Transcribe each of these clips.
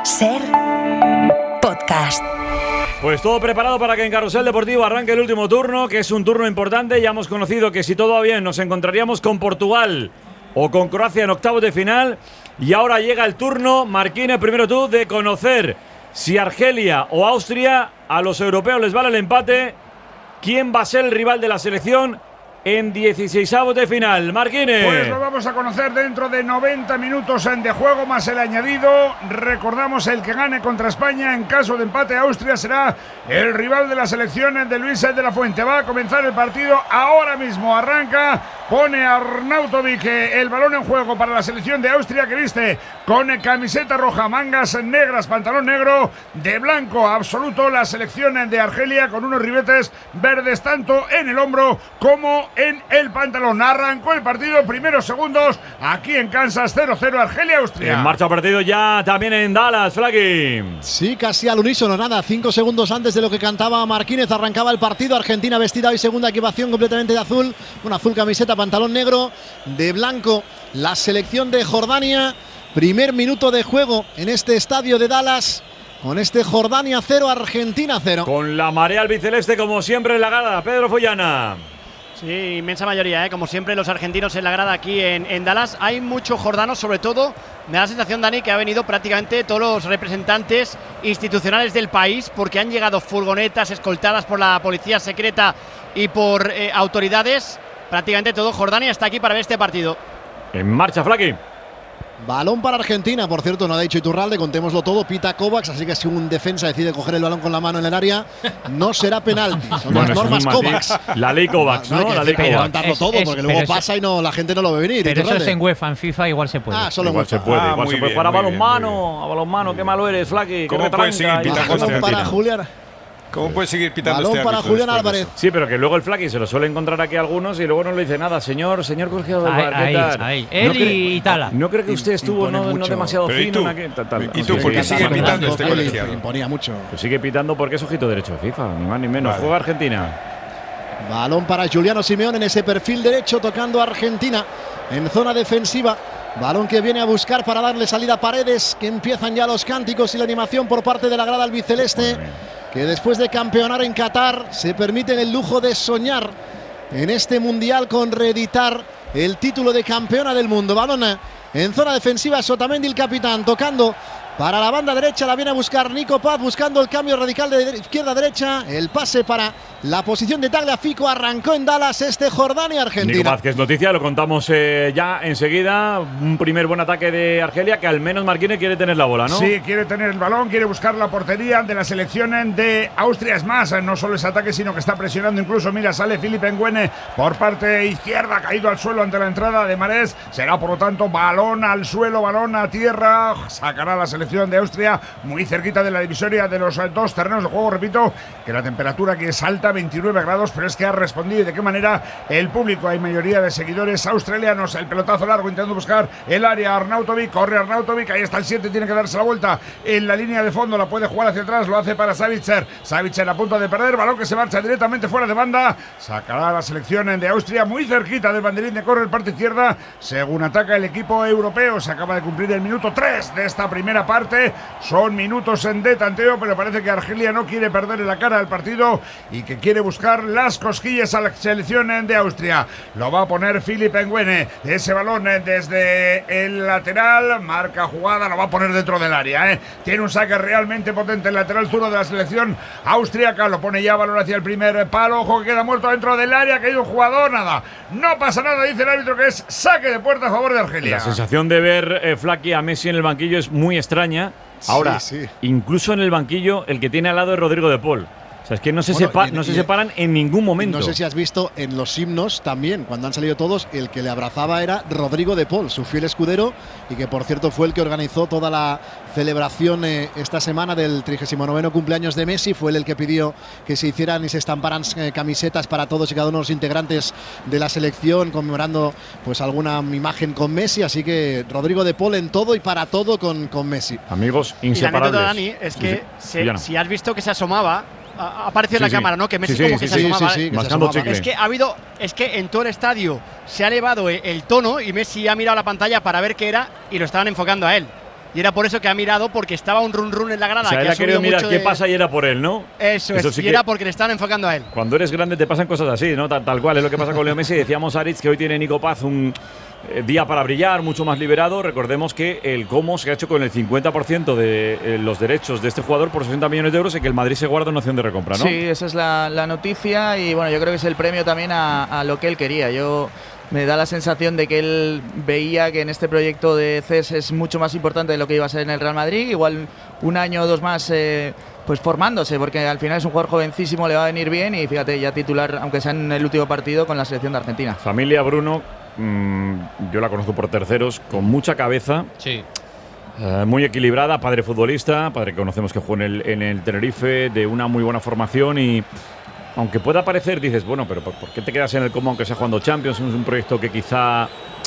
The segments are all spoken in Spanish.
SER Podcast. Pues todo preparado para que en Carrusel Deportivo arranque el último turno, que es un turno importante. Ya hemos conocido que si todo va bien nos encontraríamos con Portugal o con Croacia en octavos de final. Y ahora llega el turno, Marquines, primero tú, de conocer si Argelia o Austria, a los europeos les vale el empate. ¿Quién va a ser el rival de la selección en 16avos de final? Marquines. Pues lo vamos a conocer dentro de 90 minutos de juego más el añadido. Recordamos, el que gane contra España en caso de empate Austria será el rival de la selección de Luis de la Fuente. Va a comenzar el partido ahora mismo. Arranca, pone a Arnautovic el balón en juego para la selección de Austria, que viste con camiseta roja, mangas negras, pantalón negro, de blanco absoluto la selección de Argelia, con unos ribetes verdes tanto en el hombro como en el pantalón. Arrancó el partido, primeros segundos aquí en Kansas, 0-0 Argelia-Austria. En marcha partido ya también en Dallas, Flaqui. Sí, casi al unísono, nada, 5 segundos antes de lo que cantaba Marquínez, arrancaba el partido. Argentina vestida hoy segunda equipación completamente de azul, una azul camiseta, pantalón negro, de blanco la selección de Jordania. Primer minuto de juego en este estadio de Dallas, con este Jordania 0, Argentina 0. Con la marea albiceleste como siempre en la grada, Pedro Follana. Sí, inmensa mayoría, como siempre los argentinos en la grada aquí en Dallas. Hay muchos jordanos, sobre todo me da la sensación, Dani, que ha venido prácticamente todos los representantes institucionales del país, porque han llegado furgonetas escoltadas por la policía secreta y por autoridades. Prácticamente todo Jordania está aquí para ver este partido. En marcha, Flaqui. Balón para Argentina, por cierto, no ha dicho Iturralde, contémoslo todo, pita Kovacs, así que si un defensa decide coger el balón con la mano en el área, no será penalti. Son las normas Kovacs. La ley Kovacs, ¿no? La ley Kovacs. Aguantarlo todo, porque luego pasa y no, la gente no lo ve venir. Pero eso es en UEFA, en FIFA igual se puede. Ah, solo igual se puede. Igual se puede jugar a balonmano, qué malo eres, Flaqui. ¿Cómo puedes seguir pitando balón para Julián. ¿Cómo puede seguir pitando balón para Julián Álvarez? Sí, pero que luego el Flaqui se lo suele encontrar aquí a algunos y luego no le dice nada. Señor corregidor del bar, ¿qué tal? Ahí. Él y Tala. ¿No cree que usted estuvo no demasiado fino? ¿Y tú por qué sigue pitando este colegiado? Imponía mucho. Pues sigue pitando porque es ojito derecho de FIFA, ni más ni menos. Vale. Juega Argentina. Balón para Giuliano Simeone en ese perfil derecho, tocando a Argentina en zona defensiva. Balón que viene a buscar para darle salida a Paredes, que empiezan ya los cánticos y la animación por parte de la grada albiceleste, que después de campeonar en Qatar se permiten el lujo de soñar en este mundial con reeditar el título de campeona del mundo. Balón en zona defensiva, Otamendi el capitán, tocando para la banda derecha, la viene a buscar Nico Paz, buscando el cambio radical de izquierda a derecha, el pase para la posición de Tagliafico. Arrancó en Dallas este Jordania-Argentina. Nico Paz, que es noticia, lo contamos ya enseguida. Un primer buen ataque de Argelia, que al menos Marquines quiere tener la bola, ¿no? Sí, quiere tener el balón, quiere buscar la portería de la selección de Austria. Es más, no solo ese ataque, sino que está presionando incluso. Mira, sale Philippe Nguene por parte izquierda, caído al suelo ante la entrada de Marés. Será, por lo tanto, balón al suelo, balón a tierra. Sacará la selección de Austria muy cerquita de la divisoria de los dos terrenos de juego. Repito que la temperatura aquí es alta, 29 grados, pero es que ha respondido. ¿Y de qué manera? El público, hay mayoría de seguidores australianos. El pelotazo largo intentando buscar el área. Arnautovic, corre Arnautovic, ahí está el 7, tiene que darse la vuelta en la línea de fondo, la puede jugar hacia atrás, lo hace para Savitzer a punto de perder, balón que se marcha directamente fuera de banda. Sacará la selección de Austria muy cerquita del banderín de córner, parte izquierda, según ataca el equipo europeo. Se acaba de cumplir el minuto 3 de esta primera parte. Son minutos de tanteo, pero parece que Argelia no quiere perder la cara del partido y que quiere buscar las cosquillas a la selección de Austria. Lo va a poner Philippe Nguene, ese balón desde el lateral, marca jugada, lo va a poner dentro del área. Tiene un saque realmente potente el lateral zurdo de la selección austriaca, lo pone ya balón hacia el primer palo. Ojo que queda muerto dentro del área, ha caído un jugador, nada, no pasa nada, dice el árbitro, que es saque de puerta a favor de Argelia. La sensación de ver Flaqui a Messi en el banquillo es muy extraña. Ahora, sí. Incluso en el banquillo, el que tiene al lado es Rodrigo de Paul. O sea, es que no se separan en ningún momento. No sé si has visto en los himnos también, cuando han salido todos, el que le abrazaba era Rodrigo de Paul, su fiel escudero, y que por cierto fue el que organizó toda la celebración esta semana del 39º cumpleaños de Messi. Fue él el que pidió que se hicieran y se estamparan camisetas para todos y cada uno de los integrantes de la selección, conmemorando pues alguna imagen con Messi. Así que Rodrigo de Paul en todo y para todo con Messi. Amigos inseparables. Y la anécdota, Dani, es que si has visto que se asomaba, apareció en la cámara, ¿no? Que Messi como que se asomaba. Mascando chicle. Es que en todo el estadio se ha elevado el tono y Messi ha mirado la pantalla para ver qué era y lo estaban enfocando a él. y era por eso que ha mirado, porque estaba un run en la grada. O sea, que él ha querido mirar qué pasa y era por él, ¿no? Eso es, sí y era porque le estaban enfocando a él. Cuando eres grande te pasan cosas así, ¿no? Tal cual es lo que pasa con Leo Messi. Decíamos a Aritz que hoy tiene Nico Paz un día para brillar, mucho más liberado. Recordemos que el Como se ha hecho con el 50% de los derechos de este jugador por 60 millones de euros y que el Madrid se guarda una opción de recompra, ¿no? Sí, esa es la noticia y bueno, yo creo que es el premio también a lo que él quería. Me da la sensación de que él veía que en este proyecto de CES es mucho más importante de lo que iba a ser en el Real Madrid. Igual un año o dos más pues formándose, porque al final es un jugador jovencísimo, le va a venir bien y fíjate, ya titular, aunque sea en el último partido con la selección de Argentina. Familia Bruno, yo la conozco por terceros, con mucha cabeza. Sí. Muy equilibrada, padre futbolista, padre que conocemos que jugó en el Tenerife, de una muy buena formación y aunque pueda parecer, dices, bueno, pero ¿por qué te quedas en el Como aunque sea jugando Champions? Es un proyecto que quizá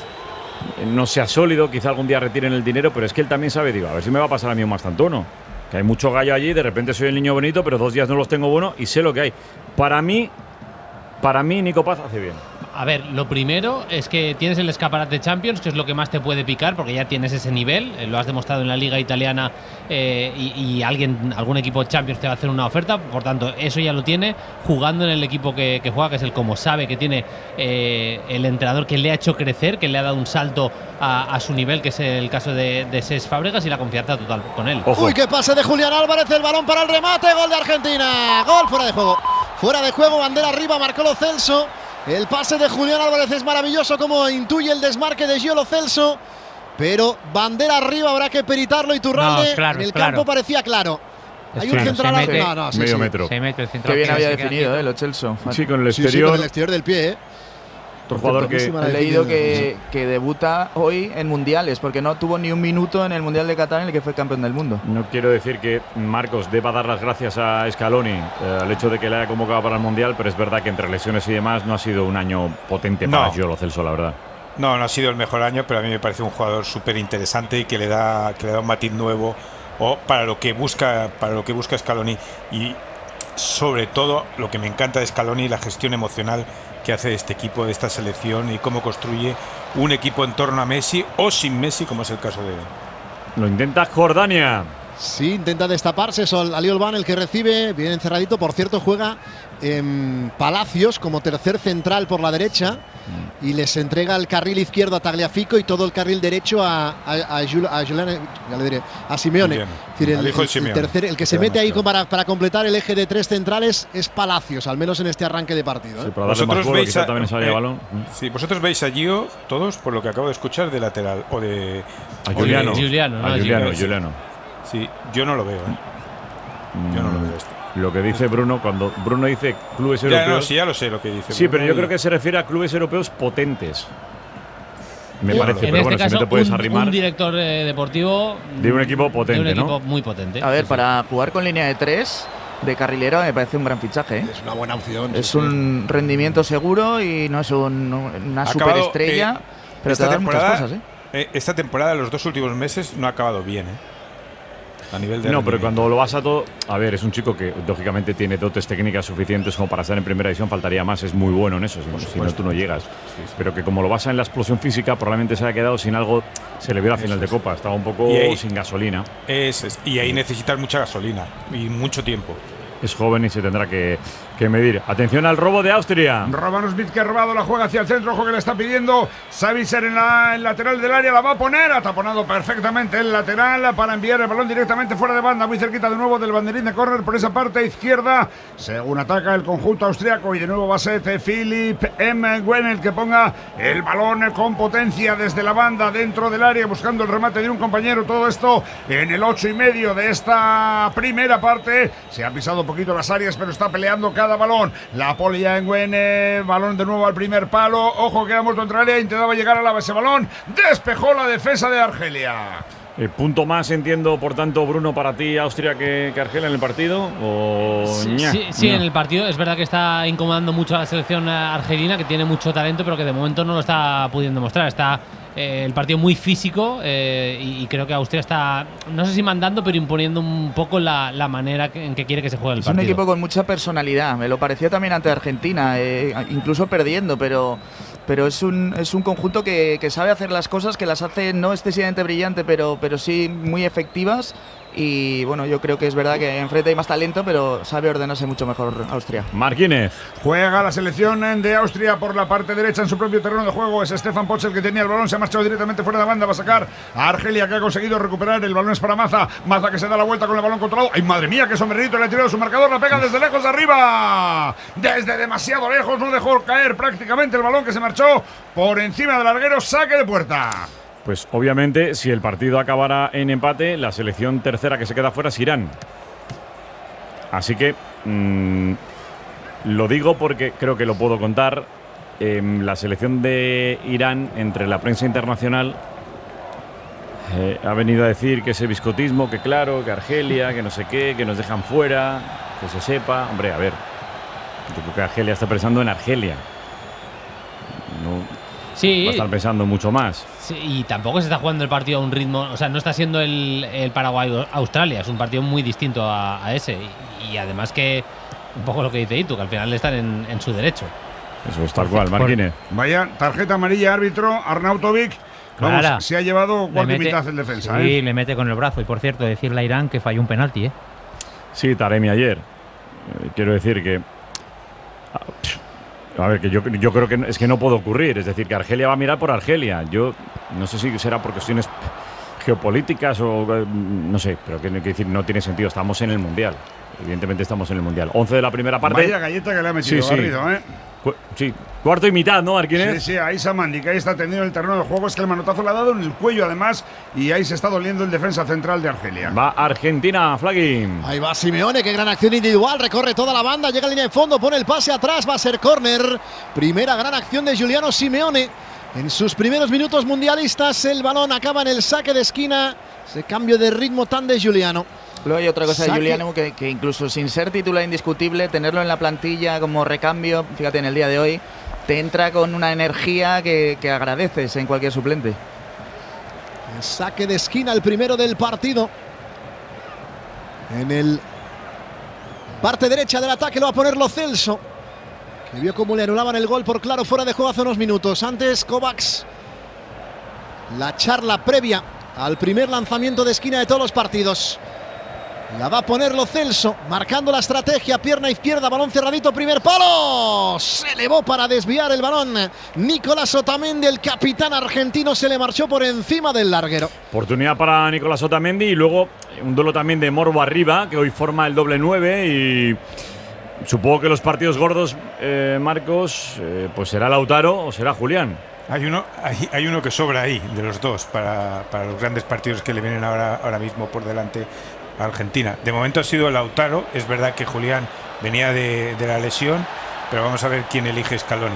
no sea sólido, quizá algún día retiren el dinero, pero es que él también sabe, digo, a ver si me va a pasar a mí un Mastantuono, que hay mucho gallo allí, de repente soy el niño bonito, pero 2 días no los tengo bueno y sé lo que hay. Para mí Nico Paz hace bien. A ver, lo primero es que tienes el escaparate Champions, que es lo que más te puede picar, porque ya tienes ese nivel, lo has demostrado en la Liga Italiana y algún equipo Champions te va a hacer una oferta, por tanto, eso ya lo tiene jugando en el equipo que juega, que es el Como. Sabe que tiene el entrenador que le ha hecho crecer, que le ha dado un salto a su nivel, que es el caso de Cesc Fábregas, y la confianza total con él. Ojo. Uy, qué pase de Julián Álvarez, el balón para el remate, gol de Argentina, gol fuera de juego. Fuera de juego, bandera arriba, marcó Lo Celso. El pase de Julián Álvarez es maravilloso, como intuye el desmarque de Gio Lo Celso. Pero bandera arriba, habrá que peritarlo. Iturralde, no, claro, en el campo parecía claro. Hay un central medio metro. Se mete el central. Qué bien había definido, Lo Celso. Sí, con el Sí, exterior. con el exterior del pie, Otro jugador que He leído que debuta hoy en mundiales, porque no tuvo ni un minuto en el Mundial de Qatar en el que fue campeón del mundo. no quiero decir que Marcos deba dar las gracias a Scaloni al hecho de que le haya convocado para el Mundial, pero es verdad que entre lesiones y demás no ha sido un año potente para Gio Lo Celso, la verdad. No ha sido el mejor año, pero a mí me parece un jugador súper interesante y que le da un matiz nuevo para lo que busca Scaloni, y sobre todo lo que me encanta de Scaloni, la gestión emocional que hace de este equipo, de esta selección, y cómo construye un equipo en torno a Messi o sin Messi, como es el caso de él. Lo intenta Jordania. Sí, intenta destaparse. Es Ali Olban el que recibe, bien encerradito. Por cierto, juega Palacios como tercer central por la derecha y les entrega el carril izquierdo a Tagliafico y todo el carril derecho a Simeone. Es decir, el que se mete ahí para completar el eje de 3 centrales es Palacios, al menos en este arranque de partido. Sí, para darle más juego, quizá también salga el balón. Sí, vosotros veis a Gio, todos, por lo que acabo de escuchar, de lateral o de a Giuliano. Giuliano. Sí, yo no lo veo, Yo no lo veo esto. Lo que dice Bruno, cuando Bruno dice clubes europeos. Ya lo sé lo que dice. Sí, Bruno, pero yo creo que se refiere a clubes europeos potentes. Me parece, en pero este bueno, caso, si no te puedes arrimar. un director deportivo de un equipo potente, de un equipo ¿no? muy potente. A ver, para jugar con línea de 3 de carrilero me parece un gran fichaje. Es una buena opción. Es un rendimiento seguro y no es una superestrella, pero te da muchas cosas. Esta temporada, los 2 últimos meses, no ha acabado bien, a nivel de no, pero cuando lo vas a todo. A ver, es un chico que lógicamente tiene dotes técnicas suficientes como para estar en primera división, faltaría más, es muy bueno en eso, si no tú no llegas. Pero que como lo basa en la explosión física, probablemente se haya quedado sin algo, se le vio a la final de Copa, estaba un poco sin gasolina. Y ahí necesitas mucha gasolina y mucho tiempo. Es joven y se tendrá que medir. Atención al robo de Austria. Romano Smith, que ha robado la juega hacia el centro, ojo que le está pidiendo Savitzer en el lateral del área, la va a poner, ha taponado perfectamente el lateral para enviar el balón directamente fuera de banda, muy cerquita de nuevo del banderín de córner por esa parte izquierda, según ataca el conjunto austriaco, y de nuevo va a ser Philipp Nguyen el que ponga el balón con potencia desde la banda dentro del área, buscando el remate de un compañero. Todo esto en el 8,5 de esta primera parte. Se ha pisado un poquito las áreas, pero está peleando cada balón. La polia en Nguyen, balón de nuevo al primer palo. Ojo que era muerto entre el área, intentaba llegar a la base balón. Despejó la defensa de Argelia. Punto más, entiendo, por tanto, Bruno, para ti, Austria que Argelia en el partido. Sí, en el partido. Es verdad que está incomodando mucho a la selección argelina, que tiene mucho talento, pero que de momento no lo está pudiendo mostrar. Está el partido muy físico y creo que Austria está, no sé si mandando, pero imponiendo un poco la manera en que quiere que se juegue el partido. Es un equipo con mucha personalidad. Me lo pareció también ante Argentina, incluso perdiendo, pero pero es un conjunto que sabe hacer las cosas, que las hace no excesivamente brillante, pero sí muy efectivas. Y bueno, yo creo que es verdad que enfrente hay más talento, pero sabe ordenarse mucho mejor Austria. Martínez. Juega la selección de Austria por la parte derecha en su propio terreno de juego. Es Stefan Poch el que tenía el balón, se ha marchado directamente fuera de banda, va a sacar a Argelia, que ha conseguido recuperar. El balón es para Maza, Maza que se da la vuelta con el balón controlado. ¡Ay, madre mía, qué sombrerito le ha tirado su marcador! La pega desde lejos arriba, desde demasiado lejos, no dejó caer prácticamente el balón, que se marchó por encima del larguero. Saque de puerta. Pues obviamente, si el partido acabara en empate, la selección tercera que se queda fuera es Irán. Así que lo digo porque creo que lo puedo contar. La selección de Irán, entre la prensa internacional, ha venido a decir que ese biscotismo, que claro, que Argelia, que no sé qué, que nos dejan fuera, que se sepa. Hombre, a ver, yo creo que Argelia está pensando en Argelia. No. Sí. Va a estar pensando mucho más. Sí, y tampoco se está jugando el partido a un ritmo. O sea, no está siendo el Paraguay-Australia. Es un partido muy distinto a ese. Y además que, un poco lo que dice Itu, que al final están en su derecho. Eso es tal cual, Martínez. Vaya, tarjeta amarilla, árbitro, Arnautovic. Vamos, Clara, se ha llevado cuarto y mete, mitad el defensa. Sí, le mete con el brazo. Y por cierto, decirle a Irán que falló un penalti, ¿eh? Sí, Taremi ayer. Quiero decir que... A ver, que yo creo que es que no puede ocurrir. Es decir, que Argelia va a mirar por Argelia. Yo no sé si será por cuestiones geopolíticas o no sé, pero que decir, no tiene sentido. Estamos en el Mundial. Evidentemente estamos en el Mundial. 11 de la primera parte. Vaya galleta que le ha metido Garrido, ¿eh? Sí, cuarto y mitad, ¿no, Marquínez? Sí, ahí Samandi, que ahí está tendido en el terreno de juego. Es que el manotazo le ha dado en el cuello, además, y ahí se está doliendo el defensa central de Argelia. Va Argentina, Flagui. Ahí va Simeone, qué gran acción individual, recorre toda la banda, llega a línea de fondo, pone el pase atrás, va a ser córner. Primera gran acción de Giuliano Simeone. En sus primeros minutos mundialistas, el balón acaba en el saque de esquina. Ese cambio de ritmo tan de Giuliano. Luego hay otra cosa de Giuliano que incluso sin ser titular indiscutible, tenerlo en la plantilla como recambio, fíjate en el día de hoy, te entra con una energía que agradeces en cualquier suplente. El saque de esquina, el primero del partido. En el parte derecha del ataque lo va a poner Lo Celso, que vio cómo le anulaban el gol por claro fuera de juego hace unos minutos. Antes Kovacs, la charla previa al primer lanzamiento de esquina de todos los partidos. La va a poner Lo Celso, marcando la estrategia, pierna izquierda, balón cerradito, primer palo. Se elevó para desviar el balón. Nicolás Otamendi, el capitán argentino, se le marchó por encima del larguero. Oportunidad para Nicolás Otamendi y luego un duelo también de Morbo arriba, que hoy forma el doble 9 y supongo que los partidos gordos, Marcos, pues será Lautaro o será Julián. Hay uno que sobra ahí, de los dos, para los grandes partidos que le vienen ahora mismo por delante a Argentina. De momento ha sido Lautaro. Es verdad que Julián venía de la lesión, pero vamos a ver quién elige Scaloni.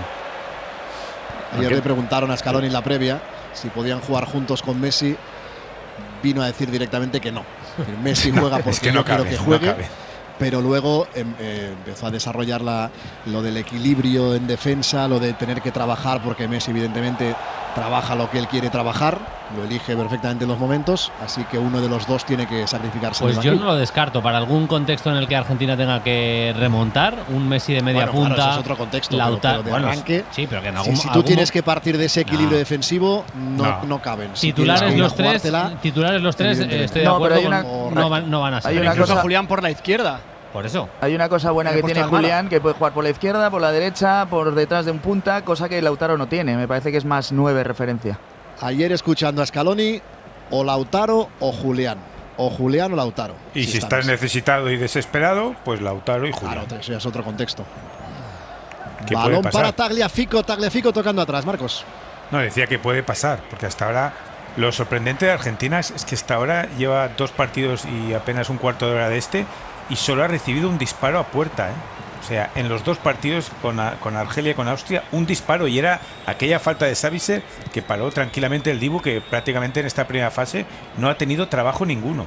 Ayer le preguntaron a Scaloni en la previa si podían jugar juntos con Messi. Vino a decir directamente que no. Messi juega porque es que no quiero cabe, que juegue. no cabe. Pero luego empezó a desarrollar lo del equilibrio en defensa, lo de tener que trabajar, porque Messi evidentemente trabaja lo que él quiere trabajar, lo elige perfectamente en los momentos, así que uno de los dos tiene que sacrificarse. Pues yo no lo descarto, para algún contexto en el que Argentina tenga que remontar, un Messi de media punta. Claro, eso es otro contexto, Lautaro, pero de arranque. Sí, pero que en algún, si tú tienes que partir de ese equilibrio defensivo, no caben. Titulares los tres, estoy de acuerdo, no van a ser. Hay una incluso cosa, Julián por la izquierda. Por eso. Hay una cosa buena que tiene Julián, que puede jugar por la izquierda, por la derecha, por detrás de un punta, cosa que Lautaro no tiene. Me parece que es más 9 referencia. Ayer escuchando a Scaloni, o Lautaro o Julián. O Julián o Lautaro. Y si estás necesitado y desesperado, pues Lautaro y Julián. Claro, eso ya es otro contexto. ¿Qué balón puede pasar? para Tagliafico tocando atrás, Marcos. No, decía que puede pasar, porque hasta ahora lo sorprendente de Argentina es que hasta ahora lleva 2 partidos y apenas un cuarto de hora de y solo ha recibido un disparo a puerta, ¿eh? O sea, en los 2 partidos con Argelia y con Austria, un disparo, y era aquella falta de Savitzer que paró tranquilamente el Dibu, que prácticamente en esta primera fase no ha tenido trabajo ninguno.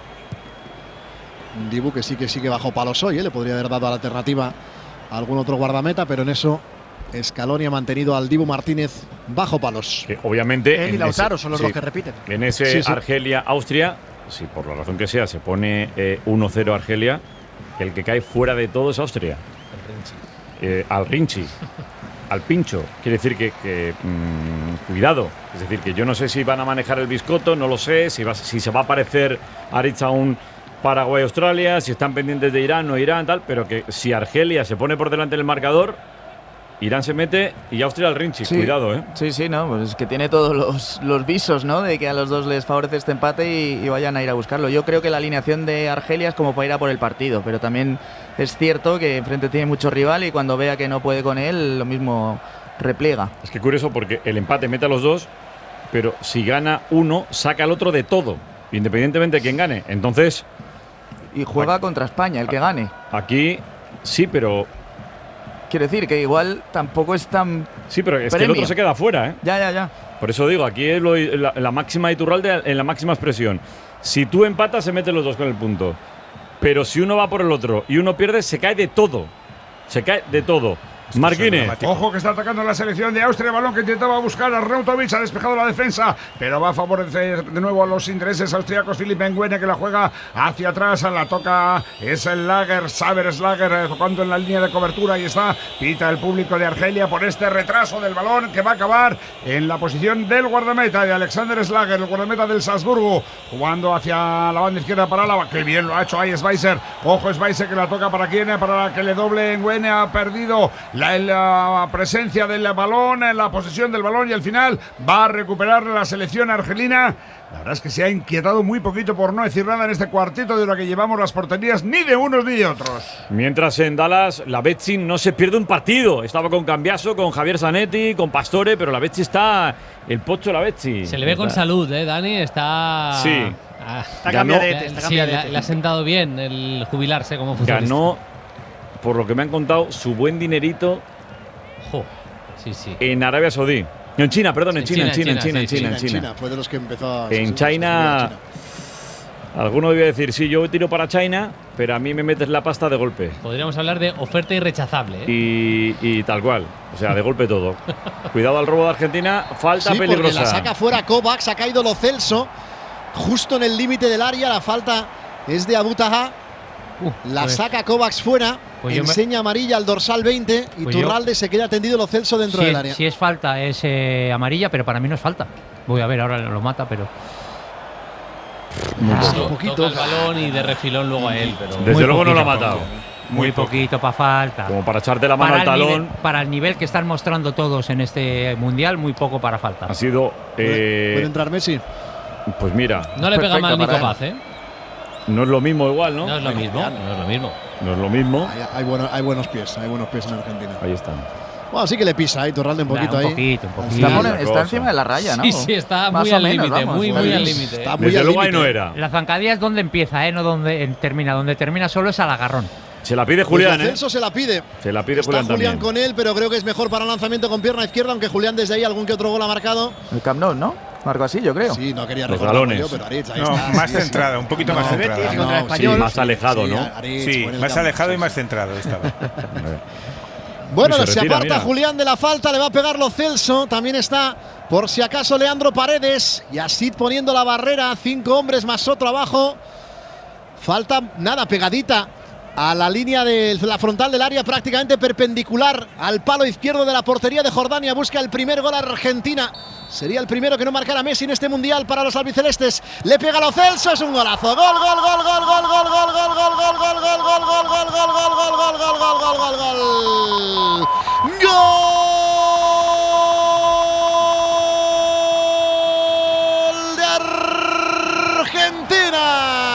Un Dibu que sí que bajó palos hoy, ¿eh? Le podría haber dado a la alternativa a algún otro guardameta, pero en eso Scaloni ha mantenido al Dibu Martínez bajo palos. Que obviamente Él y Lautaro son los dos que repiten. En ese Argelia-Austria, si por la razón que sea se pone 1-0 Argelia, el que cae fuera de todo es Austria. Al Rinchi. al pincho. Quiere decir que cuidado. Es decir, que yo no sé si van a manejar el biscotto, no lo sé, si se va a parecer Aritz a un Paraguay-Australia, si están pendientes de Irán o Irán, tal, pero que si Argelia se pone por delante del marcador, Irán se mete y Austria al Rinchi. Sí. Cuidado, Sí, no, pues es que tiene todos los visos, ¿no? De que a los dos les favorece este empate y vayan a ir a buscarlo. Yo creo que la alineación de Argelia es como para ir a por el partido, pero también es cierto que enfrente tiene mucho rival y cuando vea que no puede con él, lo mismo repliega. Es que curioso porque el empate mete a los dos, pero si gana uno, saca al otro de todo, independientemente de quién gane. Entonces... Y juega contra España, el que gane. Aquí sí, pero... Quiero decir que igual tampoco es tan... Sí, pero es que el otro se queda fuera, ¿eh? Ya. Por eso digo, aquí es la máxima de Iturralde en la máxima expresión. Si tú empatas, se meten los dos con el punto. Pero si uno va por el otro y uno pierde, se cae de todo. Se cae de todo. Marquines. Ojo que está atacando la selección de Austria. Balón que intentaba buscar a Arnautovic. Ha despejado la defensa, pero va a favorecer de nuevo a los intereses austriacos. Philipp Nguene, que la juega hacia atrás. La toca es el Lager, Saber Slager, tocando en la línea de cobertura. Ahí está. Pita el público de Argelia por este retraso del balón que va a acabar en la posición del guardameta de Alexander Slager, el guardameta del Salzburgo, jugando hacia la banda izquierda para Álava. Qué bien lo ha hecho ahí Schweizer. Ojo Schweizer, que la toca para quién, para que le doble. Nguene ha perdido la presencia del balón, en la posesión del balón, y al final va a recuperar la selección argelina. La verdad es que se ha inquietado muy poquito, por no decir nada, en este cuartito de hora que llevamos las porterías, ni de unos ni de otros. Mientras en Dallas, la Betzzi no se pierde un partido. Estaba con Cambiaso, con Javier Zanetti, con Pastore, pero la Betzzi está... El pocho la Betzzi. Se le ve con salud, Dani. Está... Sí. Está cambiadete. Sí, le ha sentado bien el jubilarse como futbolista. Ganó, por lo que me han contado, su buen dinerito sí. en Arabia Saudí. No, en China, perdón, en China. Fue de los que empezó a... En China, alguno debía decir, sí, yo tiro para China, pero a mí me metes la pasta de golpe. Podríamos hablar de oferta irrechazable, ¿eh? Y tal cual, o sea, de golpe todo. Cuidado al robo de Argentina, falta peligrosa. Porque la saca fuera Kovacs, ha caído Lo Celso, justo en el límite del área, la falta es de Abu Taha. La saca Kovacs fuera, enseña amarilla al dorsal 20 y Iturralde se queda tendido Lo Celso dentro del área. Si es falta, es amarilla, pero para mí no es falta. Voy a ver, ahora lo mata, pero... Un poquito. Toca el balón y de refilón luego a él. Pero desde luego no lo ha matado. Muy poquito para falta. Como para echarte la mano al talón. Para el nivel que están mostrando todos en este mundial, muy poco para falta. Ha sido... ¿Puede entrar Messi? Pues mira. No le pega mal Nico Paz, ¿eh? No es lo mismo igual, ¿no? No es lo mismo. No es lo mismo. Hay buenos pies en Argentina. Ahí están. Bueno, sí que le pisa Iturralde un poquito ahí. Un poquito. Está encima de la raya, ¿no? Sí, está muy al límite, muy al límite. Desde luego ahí no era. La zancadilla es donde empieza, no donde termina. Donde termina solo es al agarrón. Se la pide Julián, pues Celso se la pide. Se la pide Está Julián con él, pero creo que es mejor para lanzamiento con pierna izquierda, aunque Julián desde ahí algún que otro gol ha marcado. El Camp Nou, ¿no? Marco así, yo creo. Sí, no quería los galones. Pero Aritz, ahí no, está, más centrada, un poquito más centrada. Sí, más alejado, ¿no? Aritz, sí, más alejado y más centrado estaba. Bueno, se aparta Julián de la falta, le va a pegar Lo Celso. También está, por si acaso, Leandro Paredes. Y Asid poniendo la barrera, 5 hombres más otro abajo. Falta, nada, pegadita a la línea de la frontal del área, prácticamente perpendicular al palo izquierdo de la portería de Jordania. Busca el primer gol a Argentina. Sería el primero que no marcara Messi en este mundial para los albicelestes. Le pega a Lo Celso, es un golazo. Gol. ¡Gol de Argentina!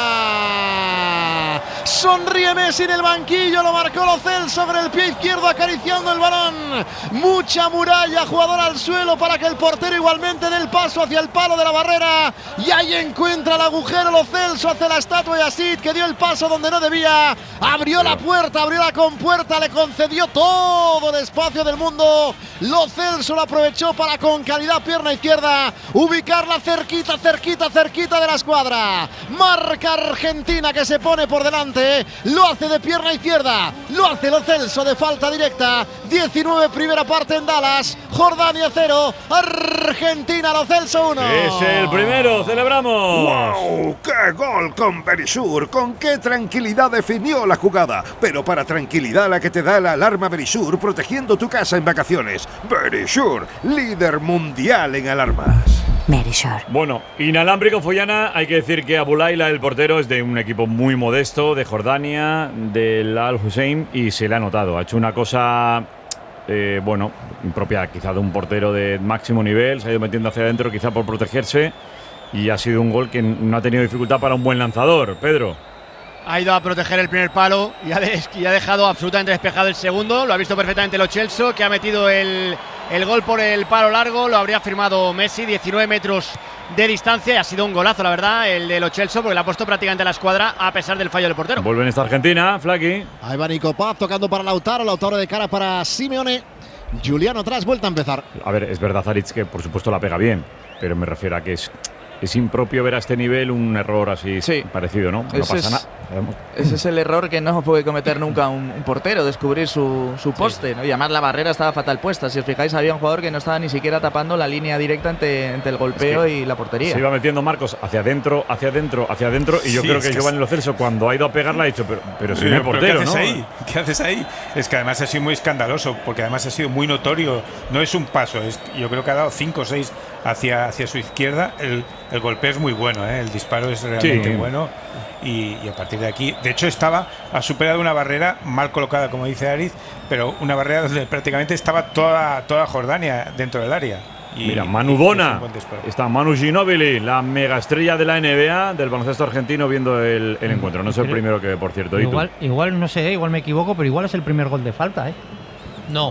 Sonríe Messi en el banquillo, lo marcó Lo Celso con el pie izquierdo acariciando el balón. Mucha muralla, jugador al suelo para que el portero igualmente dé el paso hacia el palo de la barrera. Y ahí encuentra el agujero Lo Celso, hace la estatua de Asid, que dio el paso donde no debía. Abrió la puerta, abrió la compuerta, le concedió todo el espacio del mundo. Lo Celso lo aprovechó para, con calidad pierna izquierda, ubicarla cerquita de la escuadra. Marca Argentina, que se pone por delante. ataque. Lo hace de pierna izquierda. Lo hace Lo Celso de falta directa. 19 primera parte en Dallas. Jordania 0. Argentina Lo Celso 1. Es el primero, celebramos. ¡Wow! ¡Qué gol con Verisur! Con qué tranquilidad definió la jugada. Pero para tranquilidad la que te da la alarma Verisur, protegiendo tu casa en vacaciones. Verisur, líder mundial en alarmas. Verisur. Bueno, inalámbrico Follana, hay que decir que Abulaila, el portero, es de un equipo muy modesto, de Jordania, del Al Hussein, y se le ha notado. Ha hecho una cosa, bueno, impropia quizá de un portero de máximo nivel, se ha ido metiendo hacia adentro quizá por protegerse, y ha sido un gol que no ha tenido dificultad para un buen lanzador. Pedro. Ha ido a proteger el primer palo y ha dejado absolutamente despejado el segundo. Lo ha visto perfectamente Lo Celso, que ha metido el gol por el palo largo. Lo habría firmado Messi, 19 metros de distancia, y ha sido un golazo, la verdad, el de Lo Celso, porque le ha puesto prácticamente a la escuadra a pesar del fallo del portero. Vuelve en esta Argentina, Flaky. Ahí va Nico Paz tocando para Lautaro de cara para Simeone. Juliano atrás, vuelta a empezar. A ver, es verdad, Zaric, que por supuesto la pega bien, pero me refiero a que es impropio ver a este nivel un error así parecido, ¿no? No pasa nada. Ese es el error que no puede cometer nunca un portero, descubrir su poste, ¿no? Y además la barrera estaba fatal puesta. Si os fijáis, había un jugador que no estaba ni siquiera tapando la línea directa entre el golpeo y la portería. Se iba metiendo Marcos hacia adentro, y yo creo que Giovanni Lo Celso, cuando ha ido a pegarla, ha dicho, pero si no hay portero, ¿qué haces ¿no? ahí? ¿Qué haces ahí? Es que además ha sido muy escandaloso, porque además ha sido muy notorio. No es un paso, yo creo que ha dado 5 o 6 hacia su izquierda. El golpeo es muy bueno, el disparo es realmente bueno. Y a partir de aquí, de hecho ha superado una barrera mal colocada, como dice Ariz, pero una barrera donde prácticamente estaba toda Jordania dentro del área. Y, mira, Manu Bona, está Manu Ginóbili, la mega estrella de la NBA, del baloncesto argentino, viendo el encuentro. No es el primero que, por cierto. Igual no sé, igual me equivoco, pero igual es el primer gol de falta, No.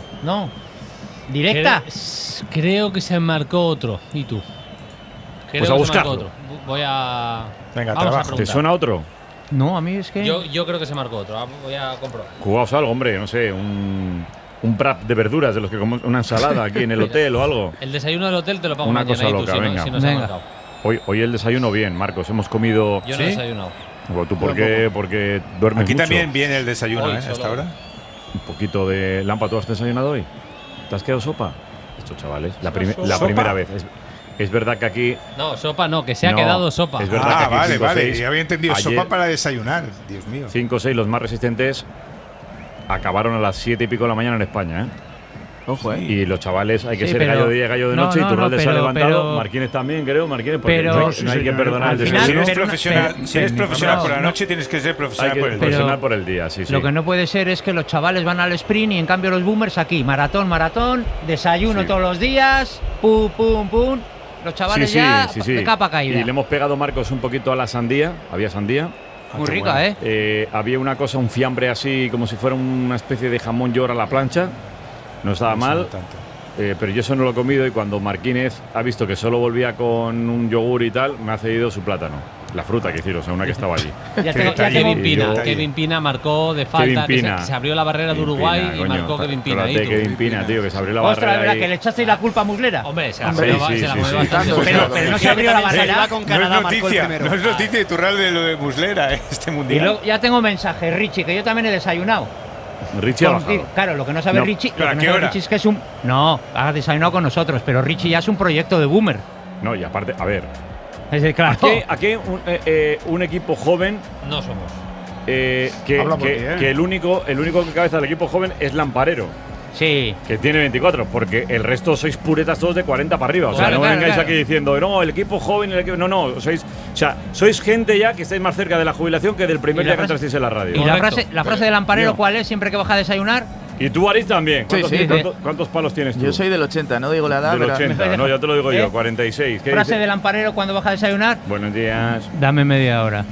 ¿Directa? Creo que se marcó otro. ¿Y tú? Pues a buscarlo. Voy a… Venga, trabaja. ¿Te suena otro? No, a mí es que… Yo creo que se marcó otro. Voy a comprobar. Jugaos algo, hombre, no sé, un prep de verduras de los que comemos, una ensalada aquí en el hotel o algo. El desayuno del hotel te lo pago una mañana. Cosa loca, tú, venga. Si no se ha marcado. Hoy el desayuno bien, Marcos. Hemos comido… Yo no he desayunado. Bueno, ¿tú por qué? Porque duermes aquí mucho. También viene el desayuno, hasta ahora. Un poquito de… Lampa, ¿tú has desayunado hoy? ¿Te has quedado sopa? Estos chavales, la primera vez. Es verdad que aquí… No, sopa no, que se ha quedado sopa. Es verdad que aquí vale. Ya había entendido, sopa para desayunar. Dios mío. 5 o 6, los más resistentes, acabaron a las 7 y pico de la mañana en España, Ojo, Y los chavales, hay que ser gallo de día, gallo de noche, y Iturralde se ha levantado. Marquínez también, creo. Marquínez, porque no hay que perdonar el desayuno. Si eres profesional por la noche, tienes que ser profesional por el día. Sí. Lo que no puede ser es que los chavales van al sprint y en cambio los boomers aquí, maratón, desayuno todos los días, pum. Los chavales de capa caída. Y le hemos pegado, Marcos, un poquito a la sandía. Había sandía. Muy rica, había una cosa, un fiambre así, como si fuera una especie de jamón york a la plancha. No estaba mal, pero yo eso no lo he comido, y cuando Marquínez ha visto que solo volvía con un yogur y tal, me ha cedido su plátano. La fruta, que decir, o sea, una que estaba allí. Kevin Pina marcó de falta, se abrió la barrera de Uruguay y marcó Kevin Pina. Kevin Pina, tío, que se abrió la barrera. Ostras, ¿verdad que le echasteis la culpa a Muslera? Hombre, se la comió bastante. Pero no se abrió la barrera. No es noticia Iturralde de lo de Muslera, este mundial. Y luego ya tengo mensaje, Richie, que yo también he desayunado. Richie ha bajado. Claro, lo que no sabe Richie, es que es un… No, ha desayunado con nosotros, pero Richie ya es un proyecto de boomer. No, y aparte, a ver… Claro. Aquí un equipo joven… No somos. Que el único que cabeza del equipo joven es Lamparero. Sí. Que tiene 24, porque el resto sois puretas todos de 40 para arriba. O sea, no vengáis aquí diciendo, no, el equipo joven, no, sois gente ya que estáis más cerca de la jubilación que del primer día que entrasteis en la radio. ¿Y la frase del Lamparero cuál es siempre que baja a desayunar? Y tú, Ariz, también. ¿Cuántos palos tienes tú? Yo soy del 80, no digo la edad. Del 80, no, ya te lo digo yo, 46. ¿Qué frase del Lamparero cuando baja a desayunar? Buenos días. Dame media hora.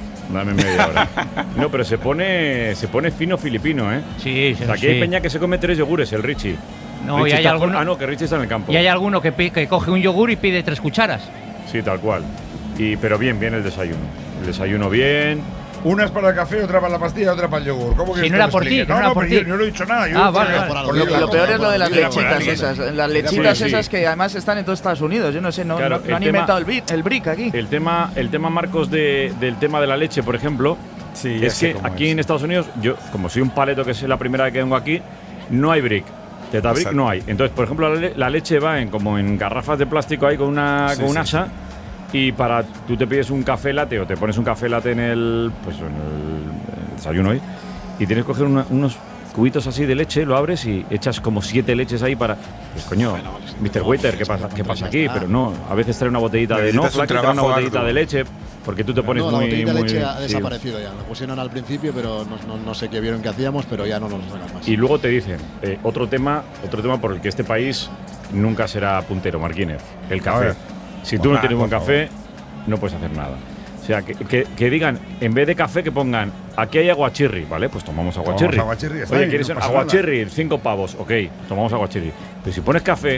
No, pero se pone fino filipino, ¿eh? Sí. O sea, aquí hay peña que se come 3 yogures, el Richie. No, Richie y hay alguno… que Richie está en el campo. Y hay alguno que coge un yogur y pide 3 cucharas. Sí, tal cual. Pero bien el desayuno. El desayuno bien. Una es para el café, otra para la pastilla, otra para el yogur. ¿Cómo que si no era por ti? No, pero yo no he dicho nada. Lo peor es lo de las lechitas esas. Las lechitas esas que además están en todos Estados Unidos. Yo no sé, no han inventado el brick aquí. El tema, Marcos, del tema de la leche, por ejemplo, Sí, es que aquí en Estados Unidos, yo, como soy un paleto que es la primera vez que vengo aquí, no hay brick. Teta brick no hay. Entonces, por ejemplo, la leche va como en garrafas de plástico ahí con una asa. Y tú te pides un café latte o te pones un café latte en el desayuno hoy y tienes que coger unos cubitos así de leche, lo abres y echas como 7 leches ahí para… Pues coño, Mr. Waiter, ¿qué pasa aquí? Pero no, a veces trae una botellita de… No, Flaky, trae una botellita de leche porque tú te pones muy… La botellita de leche ha desaparecido ya. Lo pusieron al principio, pero no sé qué vieron que hacíamos, pero ya no nos sacan más. Y luego te dicen, otro tema por el que este país nunca será puntero, Marquínez, el café. Si tú no tienes buen café, no puedes hacer nada. O sea, que digan, en vez de café, que pongan, aquí hay aguachirri, ¿vale? Pues tomamos aguachirri. Oye, ¿quieres aguachirri? 5 pavos, ok, tomamos aguachirri. Pero si pones café,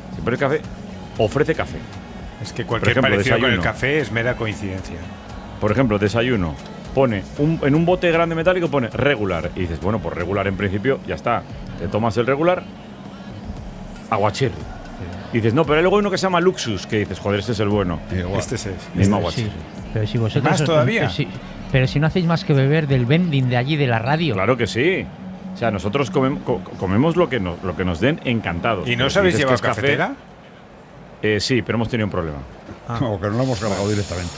ofrece café. Es que cualquier parecido con el café es mera coincidencia. Por ejemplo, desayuno. Pone, en un bote grande metálico pone regular. Y dices, bueno, pues regular en principio, ya está. Te tomas el regular, aguachirri. Y dices, no, pero hay luego uno que se llama Luxus, que dices, joder, este es el bueno. Este es mismo aguachirri. Pero si vosotros ¿Más todavía? Pero si no hacéis más que beber del vending de allí, de la radio. Claro que sí. O sea, nosotros comemos lo que nos den encantados. ¿Y no os habéis llevado cafetera? Sí, pero hemos tenido un problema. O que no lo hemos cargado directamente.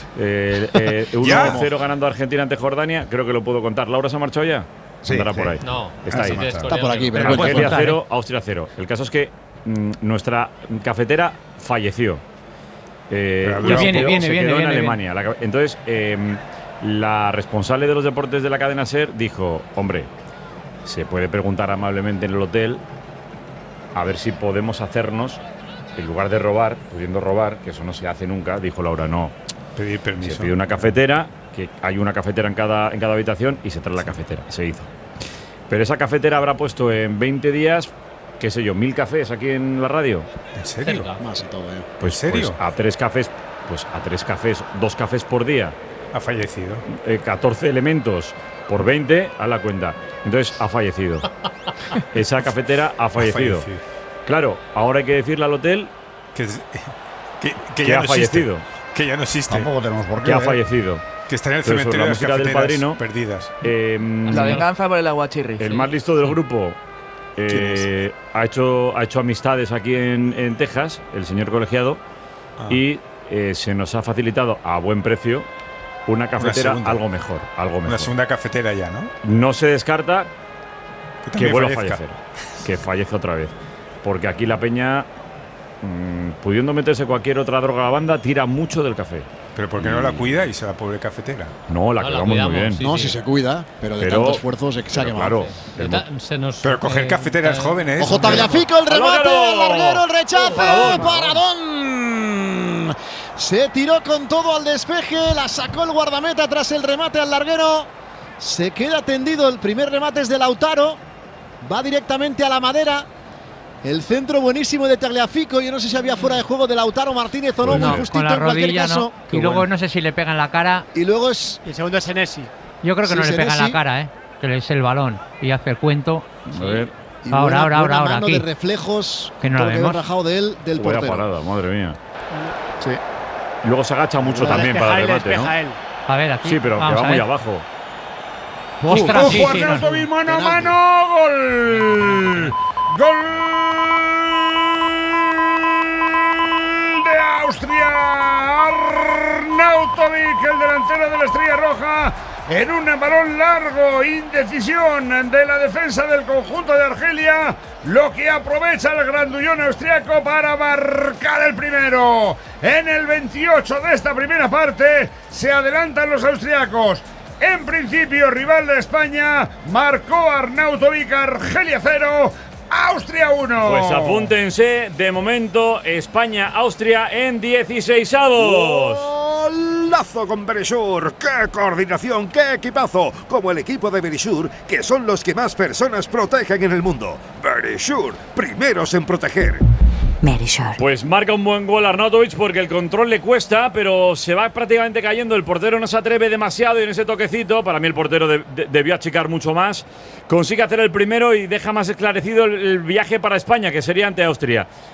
1-0 ganando Argentina ante Jordania, creo que lo puedo contar. ¿Laura se ha marchado ya? Sí, andará por ahí. No, está ahí. Está por aquí, pero Argelia 0, Austria 0. El caso es que nuestra cafetera falleció. Viene en Alemania. Entonces, la responsable de los deportes de la cadena SER dijo, hombre, se puede preguntar amablemente en el hotel a ver si podemos hacernos, en lugar de robar, pudiendo robar, que eso no se hace nunca, dijo Laura, no. Pedir permiso. Se pide una cafetera, que hay una cafetera en cada habitación y se trae la cafetera. Se hizo. Pero esa cafetera habrá puesto en 20 días, qué sé yo, 1000 cafés aquí en la radio. ¿En serio? Más y todo, Pues, ¿en serio? Pues a 3 cafés, 2 cafés por día. Ha fallecido. 14 elementos por 20, a la cuenta. Entonces ha fallecido. Esa cafetera ha fallecido. Claro, ahora hay que decirle al hotel que ya ha fallecido. Que ya no existe. Tampoco tenemos por qué. Que ha fallecido. Que está en el cementerio de las cafeteras del padrino, perdidas. La venganza por el aguachirri. El más listo del grupo ha hecho amistades aquí en Texas, el señor colegiado, y se nos ha facilitado a buen precio una cafetera algo mejor. Una segunda cafetera ya, ¿no? No se descarta que vuelva a fallezca. fallecer. Que fallece otra vez. Porque aquí la peña, pudiendo meterse cualquier otra droga a la banda, tira mucho del café. ¿Pero por qué no la cuidáis a la pobre cafetera? No, la cuidamos muy bien. Sí, si se cuida, pero de tanto esfuerzo se ha quemado. Claro. Pero coger cafeteras jóvenes. Ojo, Tagliafico, el remate, el larguero, el rechace, paradón. Se tiró con todo al despeje, la sacó el guardameta tras el remate al larguero. Se queda tendido, el primer remate es de Lautaro. Va directamente a la madera. El centro buenísimo de Tagliafico. Yo no sé si había fuera de juego de Lautaro Martínez o no, muy justito con la en cualquier rodilla, caso. Y luego no sé si le pega en la cara. Y luego es… Y el segundo es Senesi. Yo creo que no le pega en la cara, que es el balón y hace el cuento. A ver. Y ahora, mano aquí. de reflejos, que no la vemos. rajado de él, del Buena portero. parada, madre mía. Sí. Luego se agacha mucho también para el remate, ¿no? A ver, aquí. Sí, pero que va muy abajo. ¡Ostras! ¡Ojo, Arnautovic, mano a mano! ¡Gol! ¡Gol de Austria! Arnautovic, el delantero de la Estrella Roja, en un balón largo, indecisión de la defensa del conjunto de Argelia, lo que aprovecha el grandullón austriaco para marcar el primero. En el 28 de esta primera parte se adelantan los austriacos. En principio, rival de España, marcó Arnautovic, Argelia 0, Austria 1. Pues apúntense, de momento, España-Austria en 16avos. Golazo con Verisur, qué coordinación, qué equipazo, como el equipo de Verisur, que son los que más personas protegen en el mundo. Verisur, primeros en proteger. Verisur. Pues marca un buen gol Arnautovic porque el control le cuesta, pero se va prácticamente cayendo. El portero no se atreve demasiado y en ese toquecito, para mí el portero debió achicar mucho más. Consigue hacer el primero y deja más esclarecido el viaje para España, que sería ante Austria.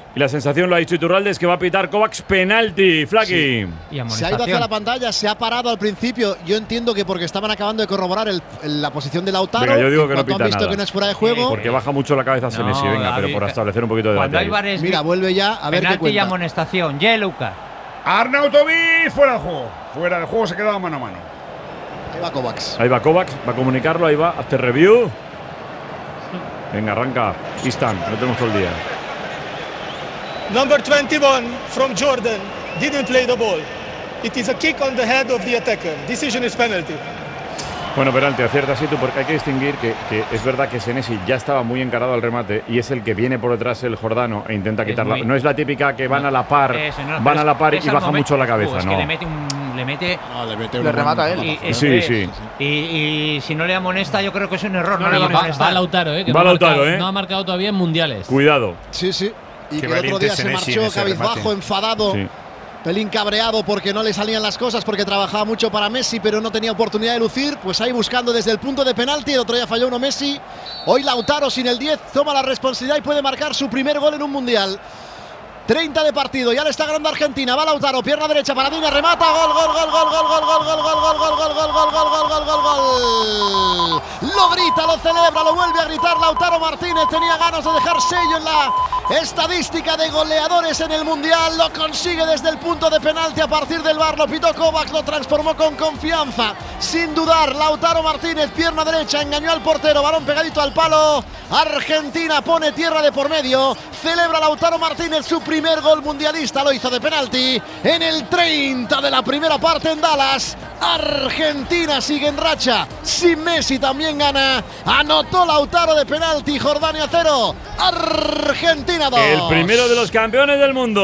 Y la sensación, lo ha dicho Iturralde, es que va a pitar Kovacs penalti. Flaki. Sí. Se ha ido hacia la pantalla, se ha parado al principio. Yo entiendo que porque estaban acabando de corroborar la posición de Lautaro. Venga, yo digo que no pita han visto nada. que no es fuera de juego. Porque baja mucho la cabeza Senesi, venga, pero por establecer un poquito de debate. Mira, vuelve ya a ver qué penalti y cuenta. amonestación. Lucas. Arnautovic fuera del juego. Fuera del juego, se quedaba mano a mano. Ahí va Kovacs. Ahí va Kovacs, va a comunicarlo, ahí va, after review. Venga, arranca. Istan, no tenemos todo el día. Number 21 from Jordan didn't play the ball. It is a kick on the head of the attacker. Decision is penalty. Bueno, penalti, acierta así tú, porque hay que distinguir que es verdad que Senesi ya estaba muy encarado al remate y es el que viene por detrás el jordano e intenta quitarla. No es la típica que van a la par, van a la par y baja mucho la cabeza, ¿no? Que le remata a él. Sí. Y si no le amonesta, yo creo que es un error. No le va Lautaro, que va Lautaro, no ha marcado todavía en mundiales. Cuidado. Sí. Y Qué que el otro día se Senesi marchó cabizbajo, remate. enfadado. Sí. Pelín cabreado porque no le salían las cosas, porque trabajaba mucho para Messi, pero no tenía oportunidad de lucir. Pues ahí buscando desde el punto de penalti. El otro día falló uno Messi. Hoy Lautaro sin el 10 toma la responsabilidad y puede marcar su primer gol en un mundial. 30 de partido, ya le está ganando Argentina. Va Lautaro, pierna derecha para Dina, remata, gol. Lo grita, lo celebra, lo vuelve a gritar Lautaro Martínez. Tenía ganas de dejar sello en la estadística de goleadores en el mundial. Lo consigue desde el punto de penalti a partir del VAR. Lo pitó Kovacs, lo transformó con confianza, sin dudar. Lautaro Martínez, pierna derecha, engañó al portero, balón pegadito al palo. Argentina pone tierra de por medio. Celebra Lautaro Martínez su primer gol mundialista, lo hizo de penalti en el 30 de la primera parte en Dallas. Argentina sigue en racha, sin Messi también gana. Anotó Lautaro de penalti, Jordania 0, Argentina 2. El primero de los campeones del mundo.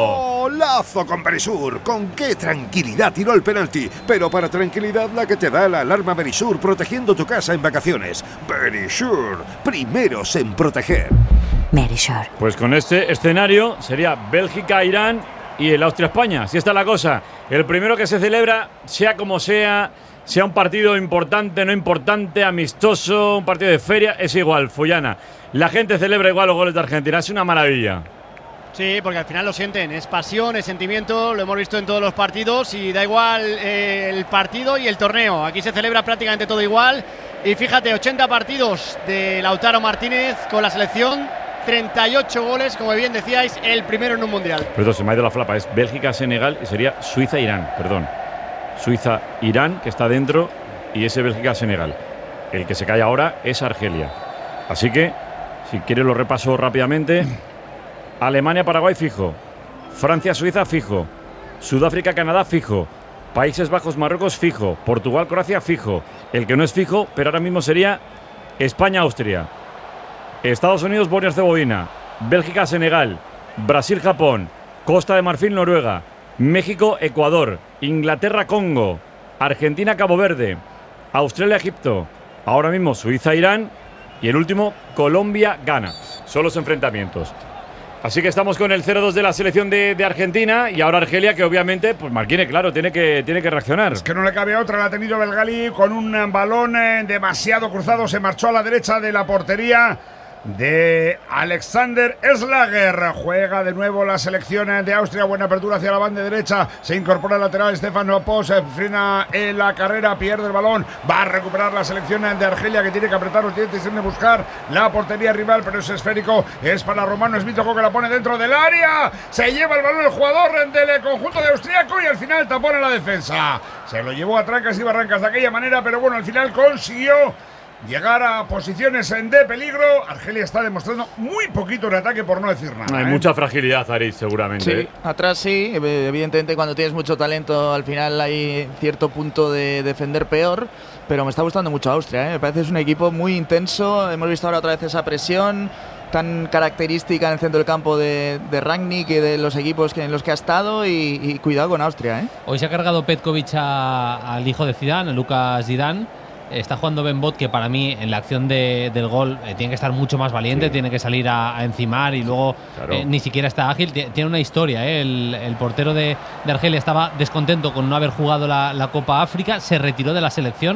Golazo con Verisur. Con qué tranquilidad tiró el penalti. Pero para tranquilidad la que te da la alarma Verisur, protegiendo tu casa en vacaciones. Verisur, primeros en proteger. Verisur. Pues con este escenario sería Bélgica-Irán y el Austria-España. Así está la cosa. El primero que se celebra, sea como sea un partido importante, no importante, amistoso, un partido de feria, es igual, Follana. La gente celebra igual los goles de Argentina. Es una maravilla. Sí, porque al final lo sienten, es pasión, es sentimiento, lo hemos visto en todos los partidos y da igual el partido y el torneo. Aquí se celebra prácticamente todo igual. Y fíjate, 80 partidos de Lautaro Martínez con la selección, 38 goles, como bien decíais, el primero en un mundial. Perdón, se me ha ido la flapa. Es Bélgica-Senegal y sería Suiza-Irán, perdón. Suiza-Irán, que está dentro, y ese Bélgica-Senegal. El que se cae ahora es Argelia. Así que, si quieres lo repaso rápidamente. Alemania-Paraguay fijo. Francia-Suiza fijo. Sudáfrica-Canadá fijo. Países Bajos-Marruecos fijo. Portugal-Croacia fijo. El que no es fijo, pero ahora mismo sería España-Austria. Estados Unidos, Bosnia-Herzegovina, Bélgica, Senegal, Brasil, Japón, Costa de Marfil, Noruega, México, Ecuador, Inglaterra, Congo, Argentina, Cabo Verde, Australia, Egipto, ahora mismo Suiza, Irán y el último, Colombia, Ghana. Son los enfrentamientos. Así que estamos con el 0-2 de la selección de Argentina y ahora Argelia, que obviamente, pues Marquine, claro, tiene que reaccionar. Es que no le cabe otra, la ha tenido Belgali con un balón demasiado cruzado, se marchó a la derecha de la portería de Alexander Schlager. Juega de nuevo la selección de Austria. Buena apertura hacia la banda derecha. Se incorpora el lateral Stefan Pos. Frena en la carrera. Pierde el balón. Va a recuperar la selección de Argelia, que tiene que apretar los dientes. Tiene que buscar la portería rival, pero es esférico. Es para Romano Smitho, que la pone dentro del área. Se lleva el balón el jugador del conjunto de austriaco y al final tapón en la defensa. Se lo llevó a trancas y barrancas de aquella manera, pero bueno, al final consiguió llegar a posiciones de peligro. Argelia está demostrando muy poquito en ataque, por no decir nada. Hay mucha fragilidad, Aritz, seguramente. Sí, atrás sí. Evidentemente, cuando tienes mucho talento, al final hay cierto punto de defender peor. Pero me está gustando mucho Austria, ¿eh? Me parece que es un equipo muy intenso. Hemos visto ahora otra vez esa presión tan característica en el centro del campo de Rangnick y de los equipos en los que ha estado. Y cuidado con Austria, ¿eh? Hoy se ha cargado Petkovic al hijo de Zidane, a Lucas Zidane. Está jugando Ben Bot, que para mí en la acción del gol tiene que estar mucho más valiente, tiene que salir a encimar y luego ni siquiera está ágil. Tiene una historia, el portero de Argelia estaba descontento con no haber jugado la Copa África, se retiró de la selección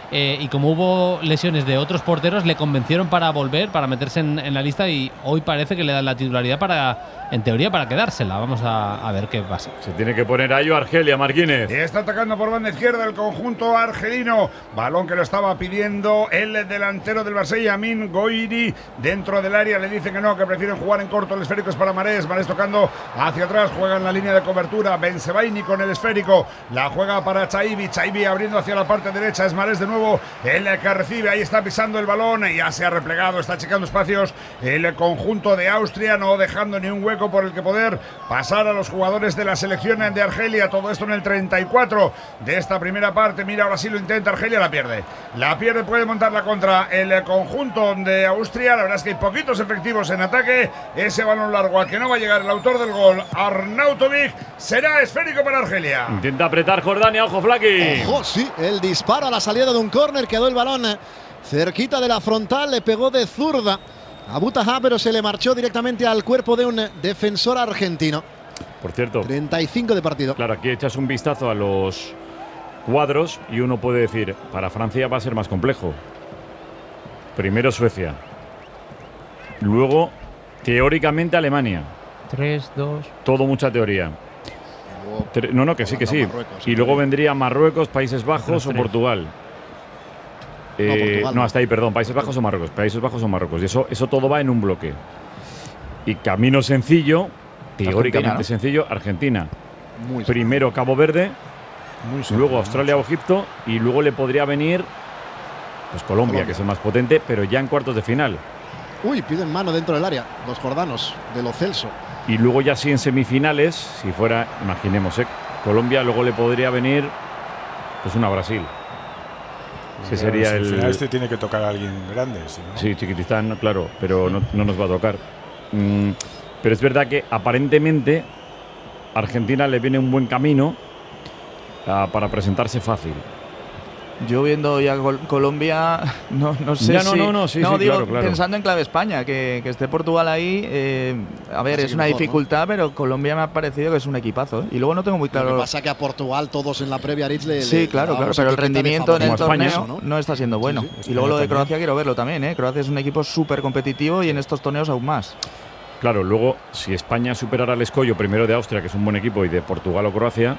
y como hubo lesiones de otros porteros, le convencieron para volver, para meterse en la lista, y hoy parece que le dan la titularidad para, en teoría, para quedársela. Vamos a ver qué pasa. Se tiene que poner a ello Argelia, Marquínez. Está atacando por banda izquierda el conjunto argelino. Balón que lo estaba pidiendo el delantero del Marsella, Amin Goiri, dentro del área. Le dicen que no, que prefieren jugar en corto. El esférico es para Marés. Marés tocando hacia atrás, juega en la línea de cobertura. Bensebaini con el esférico, la juega para Chaibi. Chaibi abriendo hacia la parte derecha. Es Marés de nuevo el que recibe. Ahí está pisando el balón, ya se ha replegado, está checando espacios el conjunto de Austria, no dejando ni un hueco por el que poder pasar a los jugadores de la selección de Argelia. Todo esto en el 34 de esta primera parte. Mira, ahora sí lo intenta Argelia, la pierde, puede montarla contra el conjunto de Austria. La verdad es que hay poquitos efectivos en ataque. Ese balón largo al que no va a llegar el autor del gol, Arnautovic, será esférico para Argelia. Intenta apretar Jordania, ojo Flaki. Ojo, sí, el disparo a la salida de un córner, quedó el balón cerquita de la frontal, le pegó de zurda a Butaha, pero se le marchó directamente al cuerpo de un defensor argentino. Por cierto, 35 de partido. Claro, aquí echas un vistazo a los cuadros y uno puede decir, para Francia va a ser más complejo. Primero Suecia, luego teóricamente Alemania. 3, 2. Todo mucha teoría. No, que sí. Y luego vendría Marruecos, Países Bajos o Portugal. No, hasta ahí, perdón. Países Bajos o Marruecos. Países Bajos o Marruecos. Y eso todo va en un bloque. Y camino sencillo, teóricamente, ¿no? Sencillo, Argentina. Primero Cabo Verde, luego Australia o Egipto, y luego le podría venir pues Colombia, que es el más potente, pero ya en cuartos de final. Uy, piden mano dentro del área los jordanos de Lo Celso. Y luego ya sí en semifinales, si fuera, imaginemos, Colombia, luego le podría venir pues una Brasil. Ese sería el el final. Este tiene que tocar a alguien grande, ¿sí, no? Sí, Chiquitistán, claro, pero no nos va a tocar. Pero es verdad que aparentemente Argentina le viene un buen camino para presentarse fácil. Yo viendo ya Colombia, no sé si... digo, claro. Pensando en clave España, que esté Portugal ahí, a ver, es una dificultad, ¿no? Pero Colombia me ha parecido que es un equipazo, ¿eh? Y luego no tengo muy claro... Lo que pasa que a Portugal todos en la previa Rich Sí, claro, pero el rendimiento en el torneo no está siendo bueno. Sí, y luego lo de Croacia quiero verlo también, ¿eh? Croacia es un equipo súper competitivo y en estos torneos aún más. Claro, luego, si España superara al escollo primero de Austria, que es un buen equipo, y de Portugal o Croacia,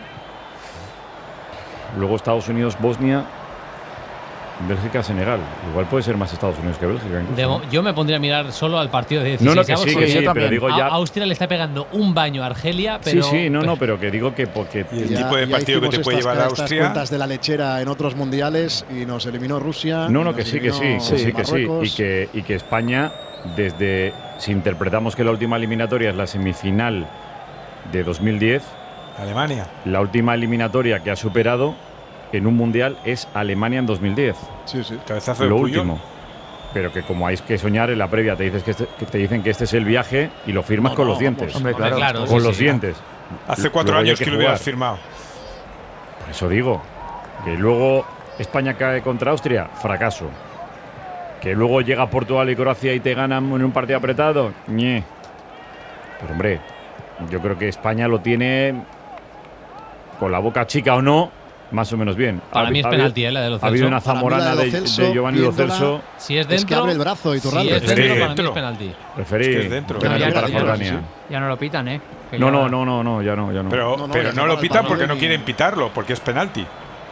luego Estados Unidos, Bosnia, Bélgica, Senegal. Igual puede ser más Estados Unidos que Bélgica. Yo me pondría a mirar solo al partido de 16. No, que sí, pero digo ya... Austria le está pegando un baño a Argelia, pero... Sí, pero que digo que porque... Y el tipo de partido que te puede llevar a Austria... Estas cuentas de la lechera en otros mundiales y nos eliminó Rusia... Que sí. Y que España, si interpretamos que la última eliminatoria es la semifinal de 2010... Alemania. La última eliminatoria que ha superado en un mundial es Alemania en 2010. Sí. Cabezazo lo de último. Pero que como hay que soñar en la previa, te dicen que este es el viaje y lo firmas con los dientes. Hombre, claro. Con los dientes. Hace 4 años que lo hubieras firmado. Por eso digo, que luego España cae contra Austria, fracaso. Que luego llega Portugal y Croacia y te ganan en un partido apretado, ñe. Pero hombre, yo creo que España lo tiene con la boca chica o no, más o menos bien. Para mí es penalti, la de Lo Celso. Ha habido una zamorana de Giovanni Lo Celso. Si es dentro, es que abre el brazo y si es dentro, para mí es penalti. Referí, es dentro. Penalti para Jordania. Ya no lo pitan, ¿eh? No, ya no. Pero no lo pitan porque no quieren pitarlo, porque es penalti.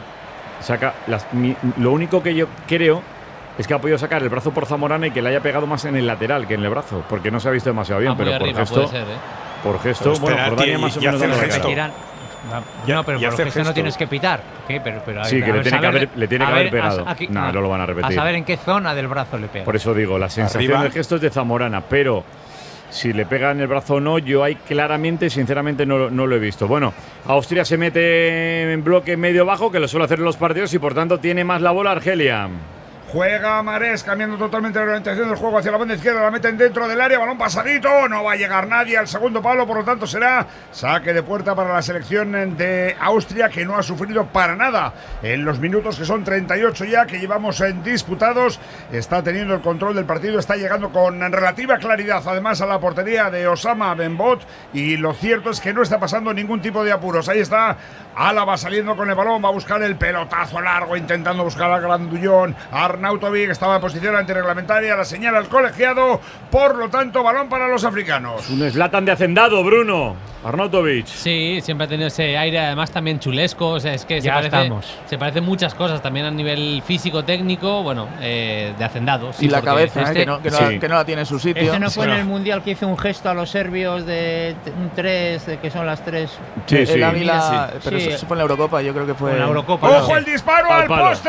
Lo único que yo creo es que ha podido sacar el brazo por Zamorana y que le haya pegado más en el lateral que en el brazo, porque no se ha visto demasiado bien, pero por gesto, bueno, Jordania más o menos no pero por gesto no tienes que pitar. Sí, que le tiene que haber pegado. No lo van a repetir. A saber en qué zona del brazo le pega. Por eso digo, la sensación del gesto es de Zamorana, pero si le pega en el brazo o no, yo ahí claramente, sinceramente, no lo he visto. Bueno, Austria se mete en bloque medio-bajo, que lo suele hacer en los partidos, y por tanto tiene más la bola Argelia. Juega Marés, cambiando totalmente la orientación del juego hacia la banda izquierda. La meten dentro del área, balón pasadito. No va a llegar nadie al segundo palo, por lo tanto será saque de puerta para la selección de Austria, que no ha sufrido para nada en los minutos, que son 38 ya, que llevamos en disputados. Está teniendo el control del partido, está llegando con relativa claridad además a la portería de Osama Benbot, y lo cierto es que no está pasando ningún tipo de apuros. Ahí está Álava saliendo con el balón, va a buscar el pelotazo largo, intentando buscar al grandullón Arnautovic, estaba en posición antirreglamentaria, la señala el colegiado, por lo tanto balón para los africanos. Un Zlatan de hacendado, Bruno Arnautovic. Sí, siempre ha tenido ese aire, además también chulesco, o sea, es que se parecen muchas cosas, también a nivel físico, técnico, bueno, de hacendado. Y la cabeza, que no la tiene en su sitio. Este no fue en el Mundial que hizo un gesto a los serbios de un 3, que son las 3. Sí, el Ávila, pero eso fue en la Eurocopa, yo creo que fue. En la Eurocopa. ¡Ojo el disparo al poste!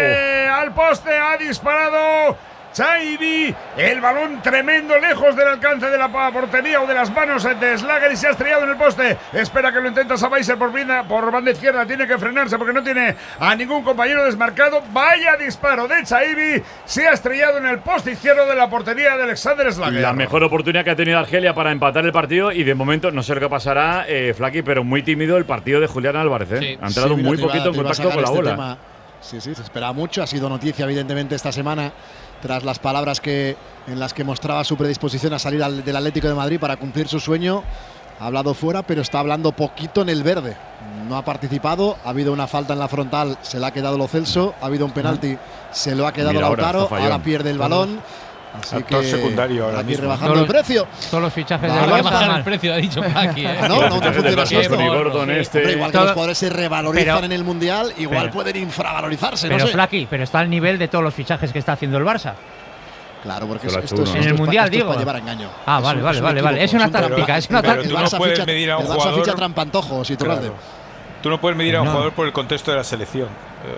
¡Al poste! Ha disparado Chaibi, el balón tremendo, lejos del alcance de la portería o de las manos de Slager, y se ha estrellado en el poste. Espera que lo intenta Sabaiser por banda izquierda, tiene que frenarse porque no tiene a ningún compañero desmarcado. Vaya disparo de Chaibi, se ha estrellado en el poste izquierdo de la portería de Alexander Slager. La mejor oportunidad que ha tenido Argelia para empatar el partido, y de momento no sé lo que pasará, Flaki, pero muy tímido el partido de Julián Álvarez. Sí. Ha entrado muy poquito en contacto con la bola. Tema. Sí, se esperaba mucho, ha sido noticia evidentemente esta semana, tras las palabras en las que mostraba su predisposición a salir del Atlético de Madrid para cumplir su sueño. Ha hablado fuera, pero está hablando poquito en el verde. No ha participado, ha habido una falta en la frontal, se le ha quedado Lo Celso, ha habido un penalti, se lo ha quedado Lautaro, ahora pierde el balón. Así actor que secundario ahora aquí mismo. rebajando el precio. Todos los fichajes de bajar el precio, ha dicho Flaki. No funciona así esto. Hombre, igual que los jugadores se revalorizan en el Mundial, igual pueden infravalorizarse. Pero no sé. Flaki, pero está al nivel de todos los fichajes que está haciendo el Barça. Claro, porque esto es en el Mundial, digo. para llevar engaño. Ah, vale. Es una táctica, es una táctica. Tú no puedes medir a un jugador. El Barça ficha trampantojos y Turralde. Tú no puedes medir a un jugador por el contexto de la selección.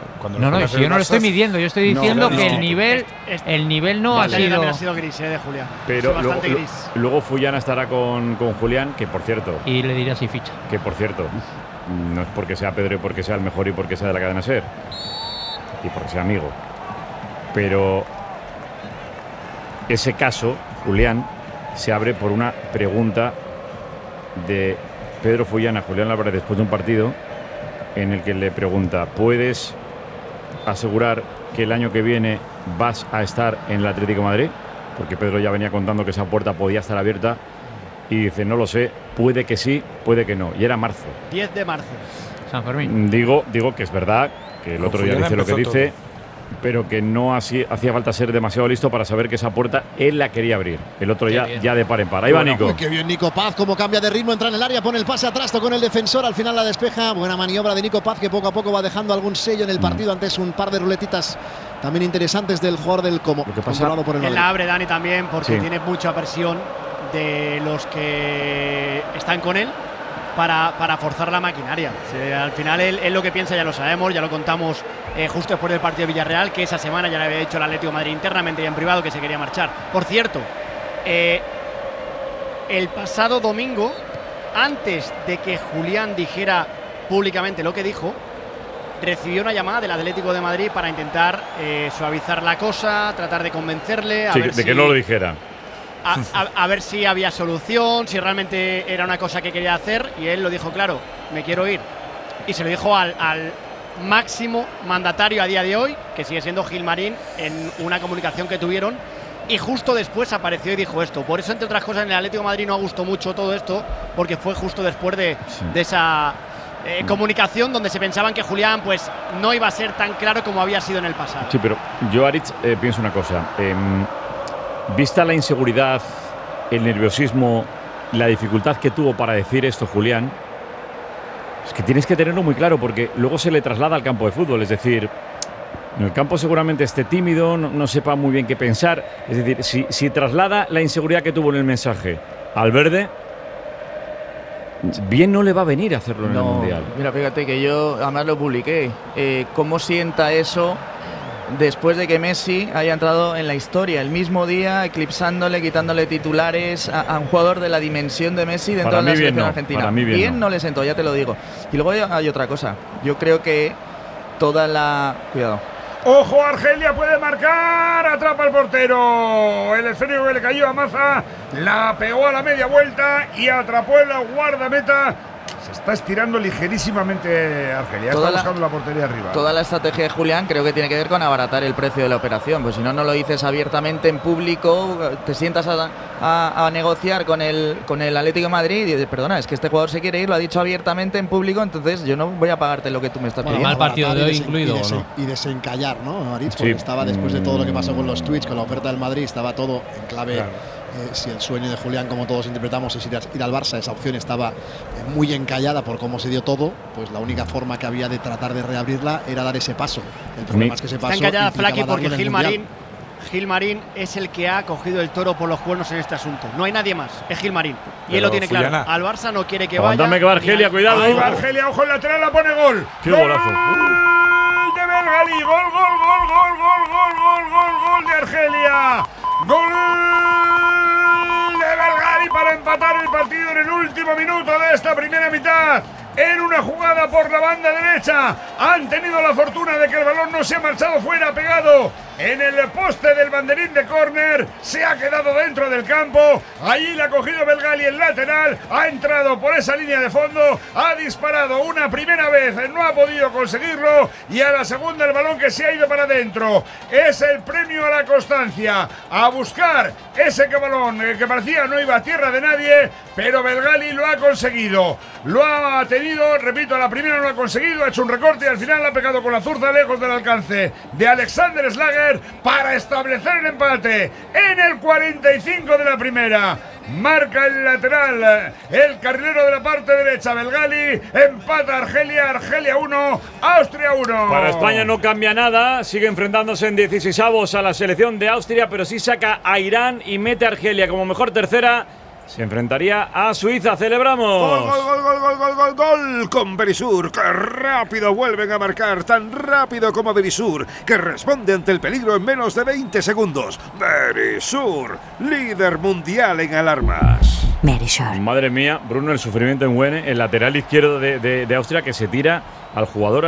Si yo no lo estoy midiendo, yo estoy diciendo que el nivel no ha sido. También ha sido gris, de Julián. Pero luego Fullana estará con Julián, que por cierto. Y le diré si ficha. Que por cierto, no es porque sea Pedro y porque sea el mejor y porque sea de la cadena SER. Y porque sea amigo. Pero ese caso, Julián, se abre por una pregunta de Pedro Fullana a Julián Álvarez después de un partido en el que le pregunta: ¿puedes asegurar que el año que viene vas a estar en el Atlético de Madrid? Porque Pedro ya venía contando que esa puerta podía estar abierta, y dice: no lo sé, puede que sí, puede que no. Y era marzo. 10 de marzo. San Fermín. Digo que es verdad, que el otro día dice lo que dice, pero que no hacía falta ser demasiado listo para saber que esa puerta él la quería abrir. El otro ya de par en par. Ahí va Nico. Qué bien Nico Paz, como cambia de ritmo, entra en el área, pone el pase atrás, con el defensor, al final la despeja. Buena maniobra de Nico Paz, que poco a poco va dejando algún sello en el partido. Antes un par de ruletitas también interesantes del jugador del Como. Lo que pasa por el Madrid. La abre Dani también, porque tiene mucha presión de los que están con él para forzar la maquinaria. Al final él lo que piensa ya lo sabemos, ya lo contamos justo después del partido de Villarreal, que esa semana ya le había dicho el Atlético de Madrid internamente y en privado que se quería marchar. Por cierto, el pasado domingo, antes de que Julián dijera públicamente lo que dijo, recibió una llamada del Atlético de Madrid para intentar suavizar la cosa, tratar de convencerle. Que no lo dijera. A ver si había solución, si realmente era una cosa que quería hacer, y él lo dijo claro: me quiero ir. Y se lo dijo al máximo mandatario a día de hoy, que sigue siendo Gilmarín, en una comunicación que tuvieron, y justo después apareció y dijo esto. Por eso, entre otras cosas, en el Atlético de Madrid no gustó mucho todo esto, porque fue justo después de esa comunicación donde se pensaban que Julián pues no iba a ser tan claro como había sido en el pasado. Sí, pero yo, Aritz, pienso una cosa. Vista la inseguridad, el nerviosismo, la dificultad que tuvo para decir esto Julián, es que tienes que tenerlo muy claro, porque luego se le traslada al campo de fútbol. Es decir, en el campo seguramente esté tímido, no sepa muy bien qué pensar. Es decir, si traslada la inseguridad que tuvo en el mensaje al verde, bien no le va a venir a hacerlo en el Mundial. Mira, fíjate que yo además lo publiqué. ¿Cómo sienta eso después de que Messi haya entrado en la historia el mismo día, eclipsándole, quitándole titulares a un jugador de la dimensión de Messi dentro de la selección argentina? Para mí bien no le sentó, ya te lo digo. Y luego hay otra cosa. Yo creo que toda la... Cuidado. Ojo, Argelia puede marcar, atrapa al portero. El esférico que le cayó a Maza, la pegó a la media vuelta y atrapó el guardameta. Se está estirando ligerísimamente Argelia, está buscando la portería arriba. Toda la estrategia de Julián creo que tiene que ver con abaratar el precio de la operación, pues si no, no lo dices abiertamente en público, te sientas a negociar con el Atlético de Madrid y dices, perdona, es que este jugador se quiere ir, lo ha dicho abiertamente en público, entonces yo no voy a pagarte lo que tú me estás pidiendo. Mal partido de hoy incluido, ¿no? Y desencallar, ¿no, Maritz? Porque estaba después de todo lo que pasó con los tweets, con la oferta del Madrid, estaba todo en clave. Claro. Si el sueño de Julián, como todos interpretamos, es ir al Barça, esa opción estaba muy encallada por cómo se dio todo, pues la única forma que había de tratar de reabrirla era dar ese paso. El problema es que ese paso está encallada Flaky porque Gil Marín es el que ha cogido el toro por los cuernos en este asunto. No hay nadie más, es Gil Marín. Y él lo tiene claro. Al Barça no quiere que vaya. Dame que va Argelia, cuidado. Ahí va Argelia, ojo, el lateral la pone gol. ¡Qué golazo! De Belgalí, gol de Argelia. Gol de Belgalí para empatar el partido en el último minuto de esta primera mitad. En una jugada por la banda derecha han tenido la fortuna de que el balón no se ha marchado fuera, pegado en el poste del banderín de córner, se ha quedado dentro del campo. Allí la ha cogido Belgalí, el lateral, ha entrado por esa línea de fondo, ha disparado una primera vez, no ha podido conseguirlo, y a la segunda el balón que se ha ido para adentro. Es el premio a la constancia, a buscar ese balón que parecía no iba a tierra de nadie, pero Belgalí lo ha conseguido, lo ha tenido, repito, a la primera no lo ha conseguido, ha hecho un recorte y al final la ha pegado con la zurda lejos del alcance de Alexander Schlager para establecer el empate en el 45 de la primera. Marca el lateral, el carrilero de la parte derecha, Belgalí, empata Argelia 1, Austria 1. Para España no cambia nada, sigue enfrentándose en 16avos a la selección de Austria, pero sí saca a Irán y mete a Argelia como mejor tercera. Se enfrentaría a Suiza. ¡Celebramos! Gol con Berisur. ¡Qué rápido vuelven a marcar! Tan rápido como Berisur, que responde ante el peligro en menos de 20 segundos. Berisur, líder mundial en alarmas. Berisur. Madre mía, Bruno, el sufrimiento en Wene, el lateral izquierdo de Austria, que se tira al jugador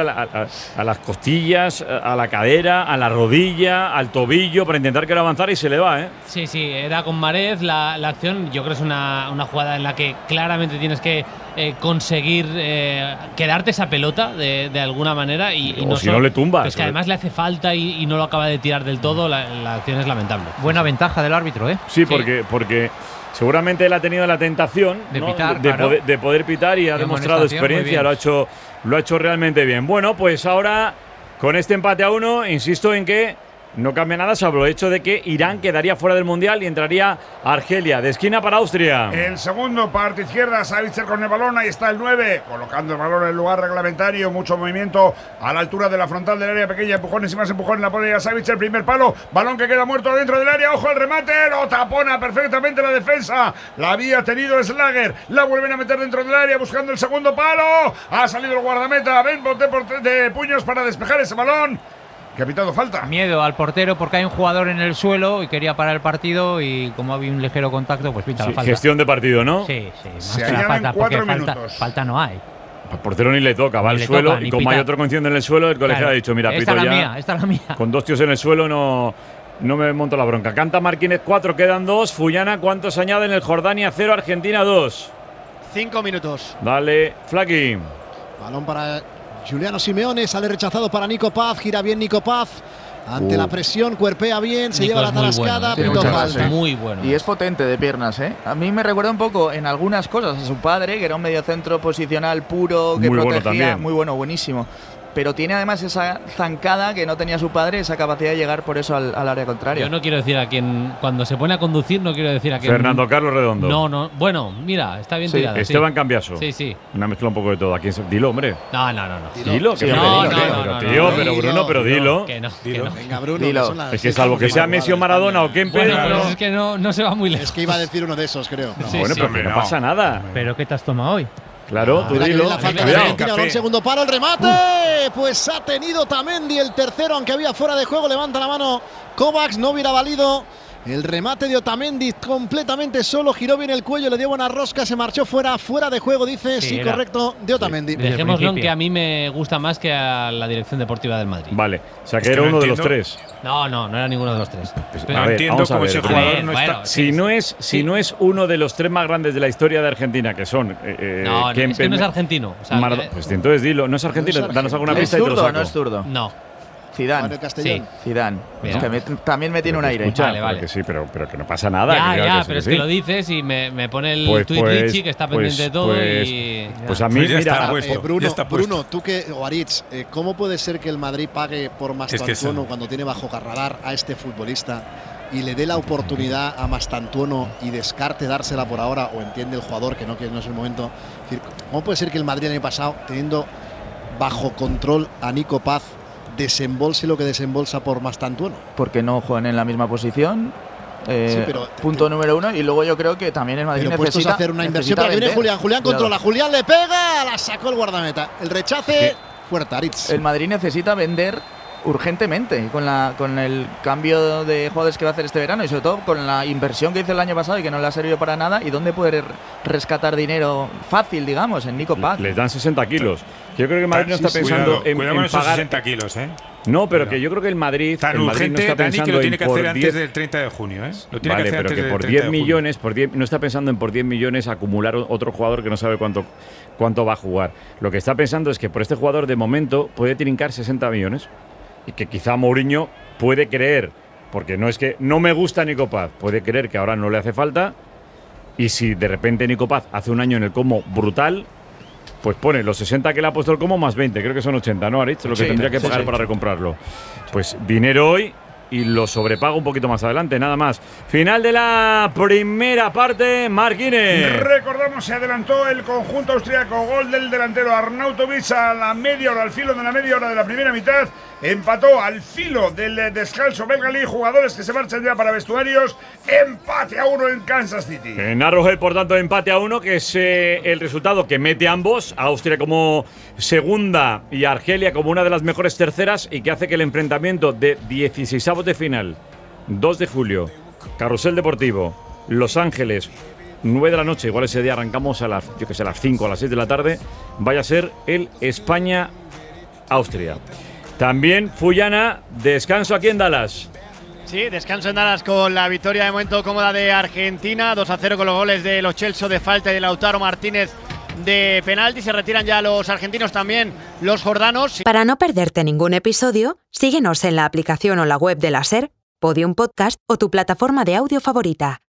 a las costillas, a la cadera, a la rodilla, al tobillo, para intentar que avanzara y se le va, ¿eh? Sí, era con Marez la acción. Yo creo que es una jugada en la que claramente tienes que conseguir quedarte esa pelota de alguna manera y no, si no le tumbas. Es que además le hace falta y no lo acaba de tirar del todo. La acción es lamentable. Buena ventaja del árbitro, ¿eh? Sí, porque seguramente él ha tenido la tentación de pitar, de poder pitar y ha demostrado experiencia, lo ha hecho realmente bien. Bueno, pues ahora con este empate a 1, insisto en que no cambia nada, salvo el hecho de que Irán quedaría fuera del Mundial y entraría Argelia. De esquina para Austria. El segundo, parte izquierda, Savitzer con el balón, ahí está el 9, colocando el balón en el lugar reglamentario, mucho movimiento a la altura de la frontal del área pequeña, empujones y más empujones, la pone a Savitzer, primer palo, balón que queda muerto dentro del área, ojo al remate, lo tapona perfectamente la defensa, la había tenido Schlager, la vuelven a meter dentro del área, buscando el segundo palo, ha salido el guardameta, ven de puños para despejar ese balón. ¿Qué ha pitado falta? Miedo al portero porque hay un jugador en el suelo y quería parar el partido y como había un ligero contacto, pues pita la falta. Gestión de partido, ¿no? Sí. Se añaden 4 minutos. Falta no hay. Al portero ni le toca, va al suelo y como hay otro conciendo en el suelo, el colegiado ha dicho, mira, esta pito ya. Esta es la mía. Con 2 tíos en el suelo no me monto la bronca. Canta Marquínez 4, quedan 2. Fullana, ¿cuántos añaden? El Jordania 0, Argentina 2. 5 minutos. Dale, Flaky. Balón para Giuliano Simeone, sale rechazado para Nico Paz, gira bien Nico Paz. Ante la presión, cuerpea bien, se lleva la tarascada, pito falta. Muy bueno. Y es potente de piernas, ¿eh? A mí me recuerda un poco en algunas cosas a su padre, que era un mediocentro posicional puro, que muy protegía. Bueno, muy bueno, buenísimo. Pero tiene además esa zancada que no tenía su padre, esa capacidad de llegar por eso al área contraria. Yo no quiero decir a quién, cuando se pone a conducir, no quiero decir a quién. Fernando Carlos Redondo. No, bueno, mira, está bien tirada. Esteban Cambiaso. Sí. Una mezcla un poco de todo. Dilo, hombre. No. Dilo, que pero Bruno, pero dilo. Que no. Venga, Bruno. Dilo. Es que salvo que sea Messi o Maradona o Kempe. Bueno, pero es que no se va muy lejos. Es que iba a decir uno de esos, creo. Bueno, pero no pasa nada. ¿Pero qué te has tomado hoy? Claro, tú dilo. Un segundo palo, el remate. Pues ha tenido Tamendi el tercero, aunque había fuera de juego. Levanta la mano Kovacs, no hubiera valido El remate de Otamendi completamente solo, giró bien el cuello, le dio buena rosca, se marchó fuera de juego, dice, sí correcto, de Otamendi. Sí, dejémoslo en que a mí me gusta más que a la dirección deportiva del Madrid. Vale, o sea que era uno de los tres. No era ninguno de los tres. A ver, entiendo cómo ese jugador no está. Si no es uno de los tres más grandes de la historia de Argentina, que son. Es que no es argentino. O sea, pues entonces dilo, ¿no es argentino? Danos alguna pista y te lo saco. ¿No es zurdo? No. Zidane. Sí. Zidane. Es que también me tiene un aire. Vale. Que sí, pero que no pasa nada. Pero es que lo dices y me pone el tuit Richie, que está pendiente de todo. Pues a mí, mira, Bruno, tú o Aritz, ¿cómo puede ser que el Madrid pague por Mastantuono cuando tiene bajo radar a este futbolista y le dé la oportunidad a Mastantuono y descarte dársela por ahora, o entiende el jugador que no es el momento? Es decir, ¿cómo puede ser que el Madrid el año pasado, teniendo bajo control a Nico Paz, desembolse lo que desembolsa por Mastantuono? Porque no juegan en la misma posición. Punto número uno. Y luego yo creo que también el Madrid necesita hacer una inversión. Pero viene Julián controla. Julián le pega, la sacó el guardameta. El rechace fuerte, Aritz. El Madrid necesita vender urgentemente con el cambio de jugadores que va a hacer este verano y sobre todo con la inversión que hizo el año pasado y que no le ha servido para nada. ¿Y dónde poder rescatar dinero fácil, digamos, en Nico Paz? Les dan 60 kilos. Yo creo que el Madrid no está pensando en pagar 60 kilos, ¿eh? No, pero que yo creo que el Madrid no está pensando que lo tiene que hacer en antes del 30 de junio, ¿eh? Lo tiene vale, que hacer pero antes que por 10 millones, no está pensando en por 10 millones acumular otro jugador que no sabe cuánto va a jugar. Lo que está pensando es que por este jugador de momento puede trincar 60 millones y que quizá Mourinho puede creer, porque no es que no me gusta Nico Paz, puede creer que ahora no le hace falta, y si de repente Nico Paz hace un año en el Como brutal, pues pone los 60 que le ha puesto el Como más 20, creo que son 80, ¿no, Aritz? Lo que tendría que pagar para recomprarlo. Pues dinero hoy y lo sobrepaga un poquito más adelante, nada más. Final de la primera parte, Marquines. Recordamos, se adelantó el conjunto austríaco, gol del delantero Arnautovic a la media hora, al filo de la media hora de la primera mitad. Empató al filo del descanso Belgalí, jugadores que se marchan ya para vestuarios. Empate a 1 en Kansas City. En Arrowhead, por tanto, empate a 1, que es el resultado que mete a ambos, Austria como segunda y Argelia como una de las mejores terceras, y que hace que el enfrentamiento de 16avos de final, 2 de julio, Carrusel Deportivo, Los Ángeles, 9 de la noche, igual ese día arrancamos a las 5 o a las 6 de la tarde, vaya a ser el España-Austria. También, Fullana, descanso aquí en Dallas. Sí, descanso en Dallas con la victoria de momento cómoda de Argentina, 2-0 con los goles de Lo Celso de falta y de Lautaro Martínez de penalti. Se retiran ya los argentinos, también los jordanos. Para no perderte ningún episodio, síguenos en la aplicación o la web de la SER, Podium Podcast o tu plataforma de audio favorita.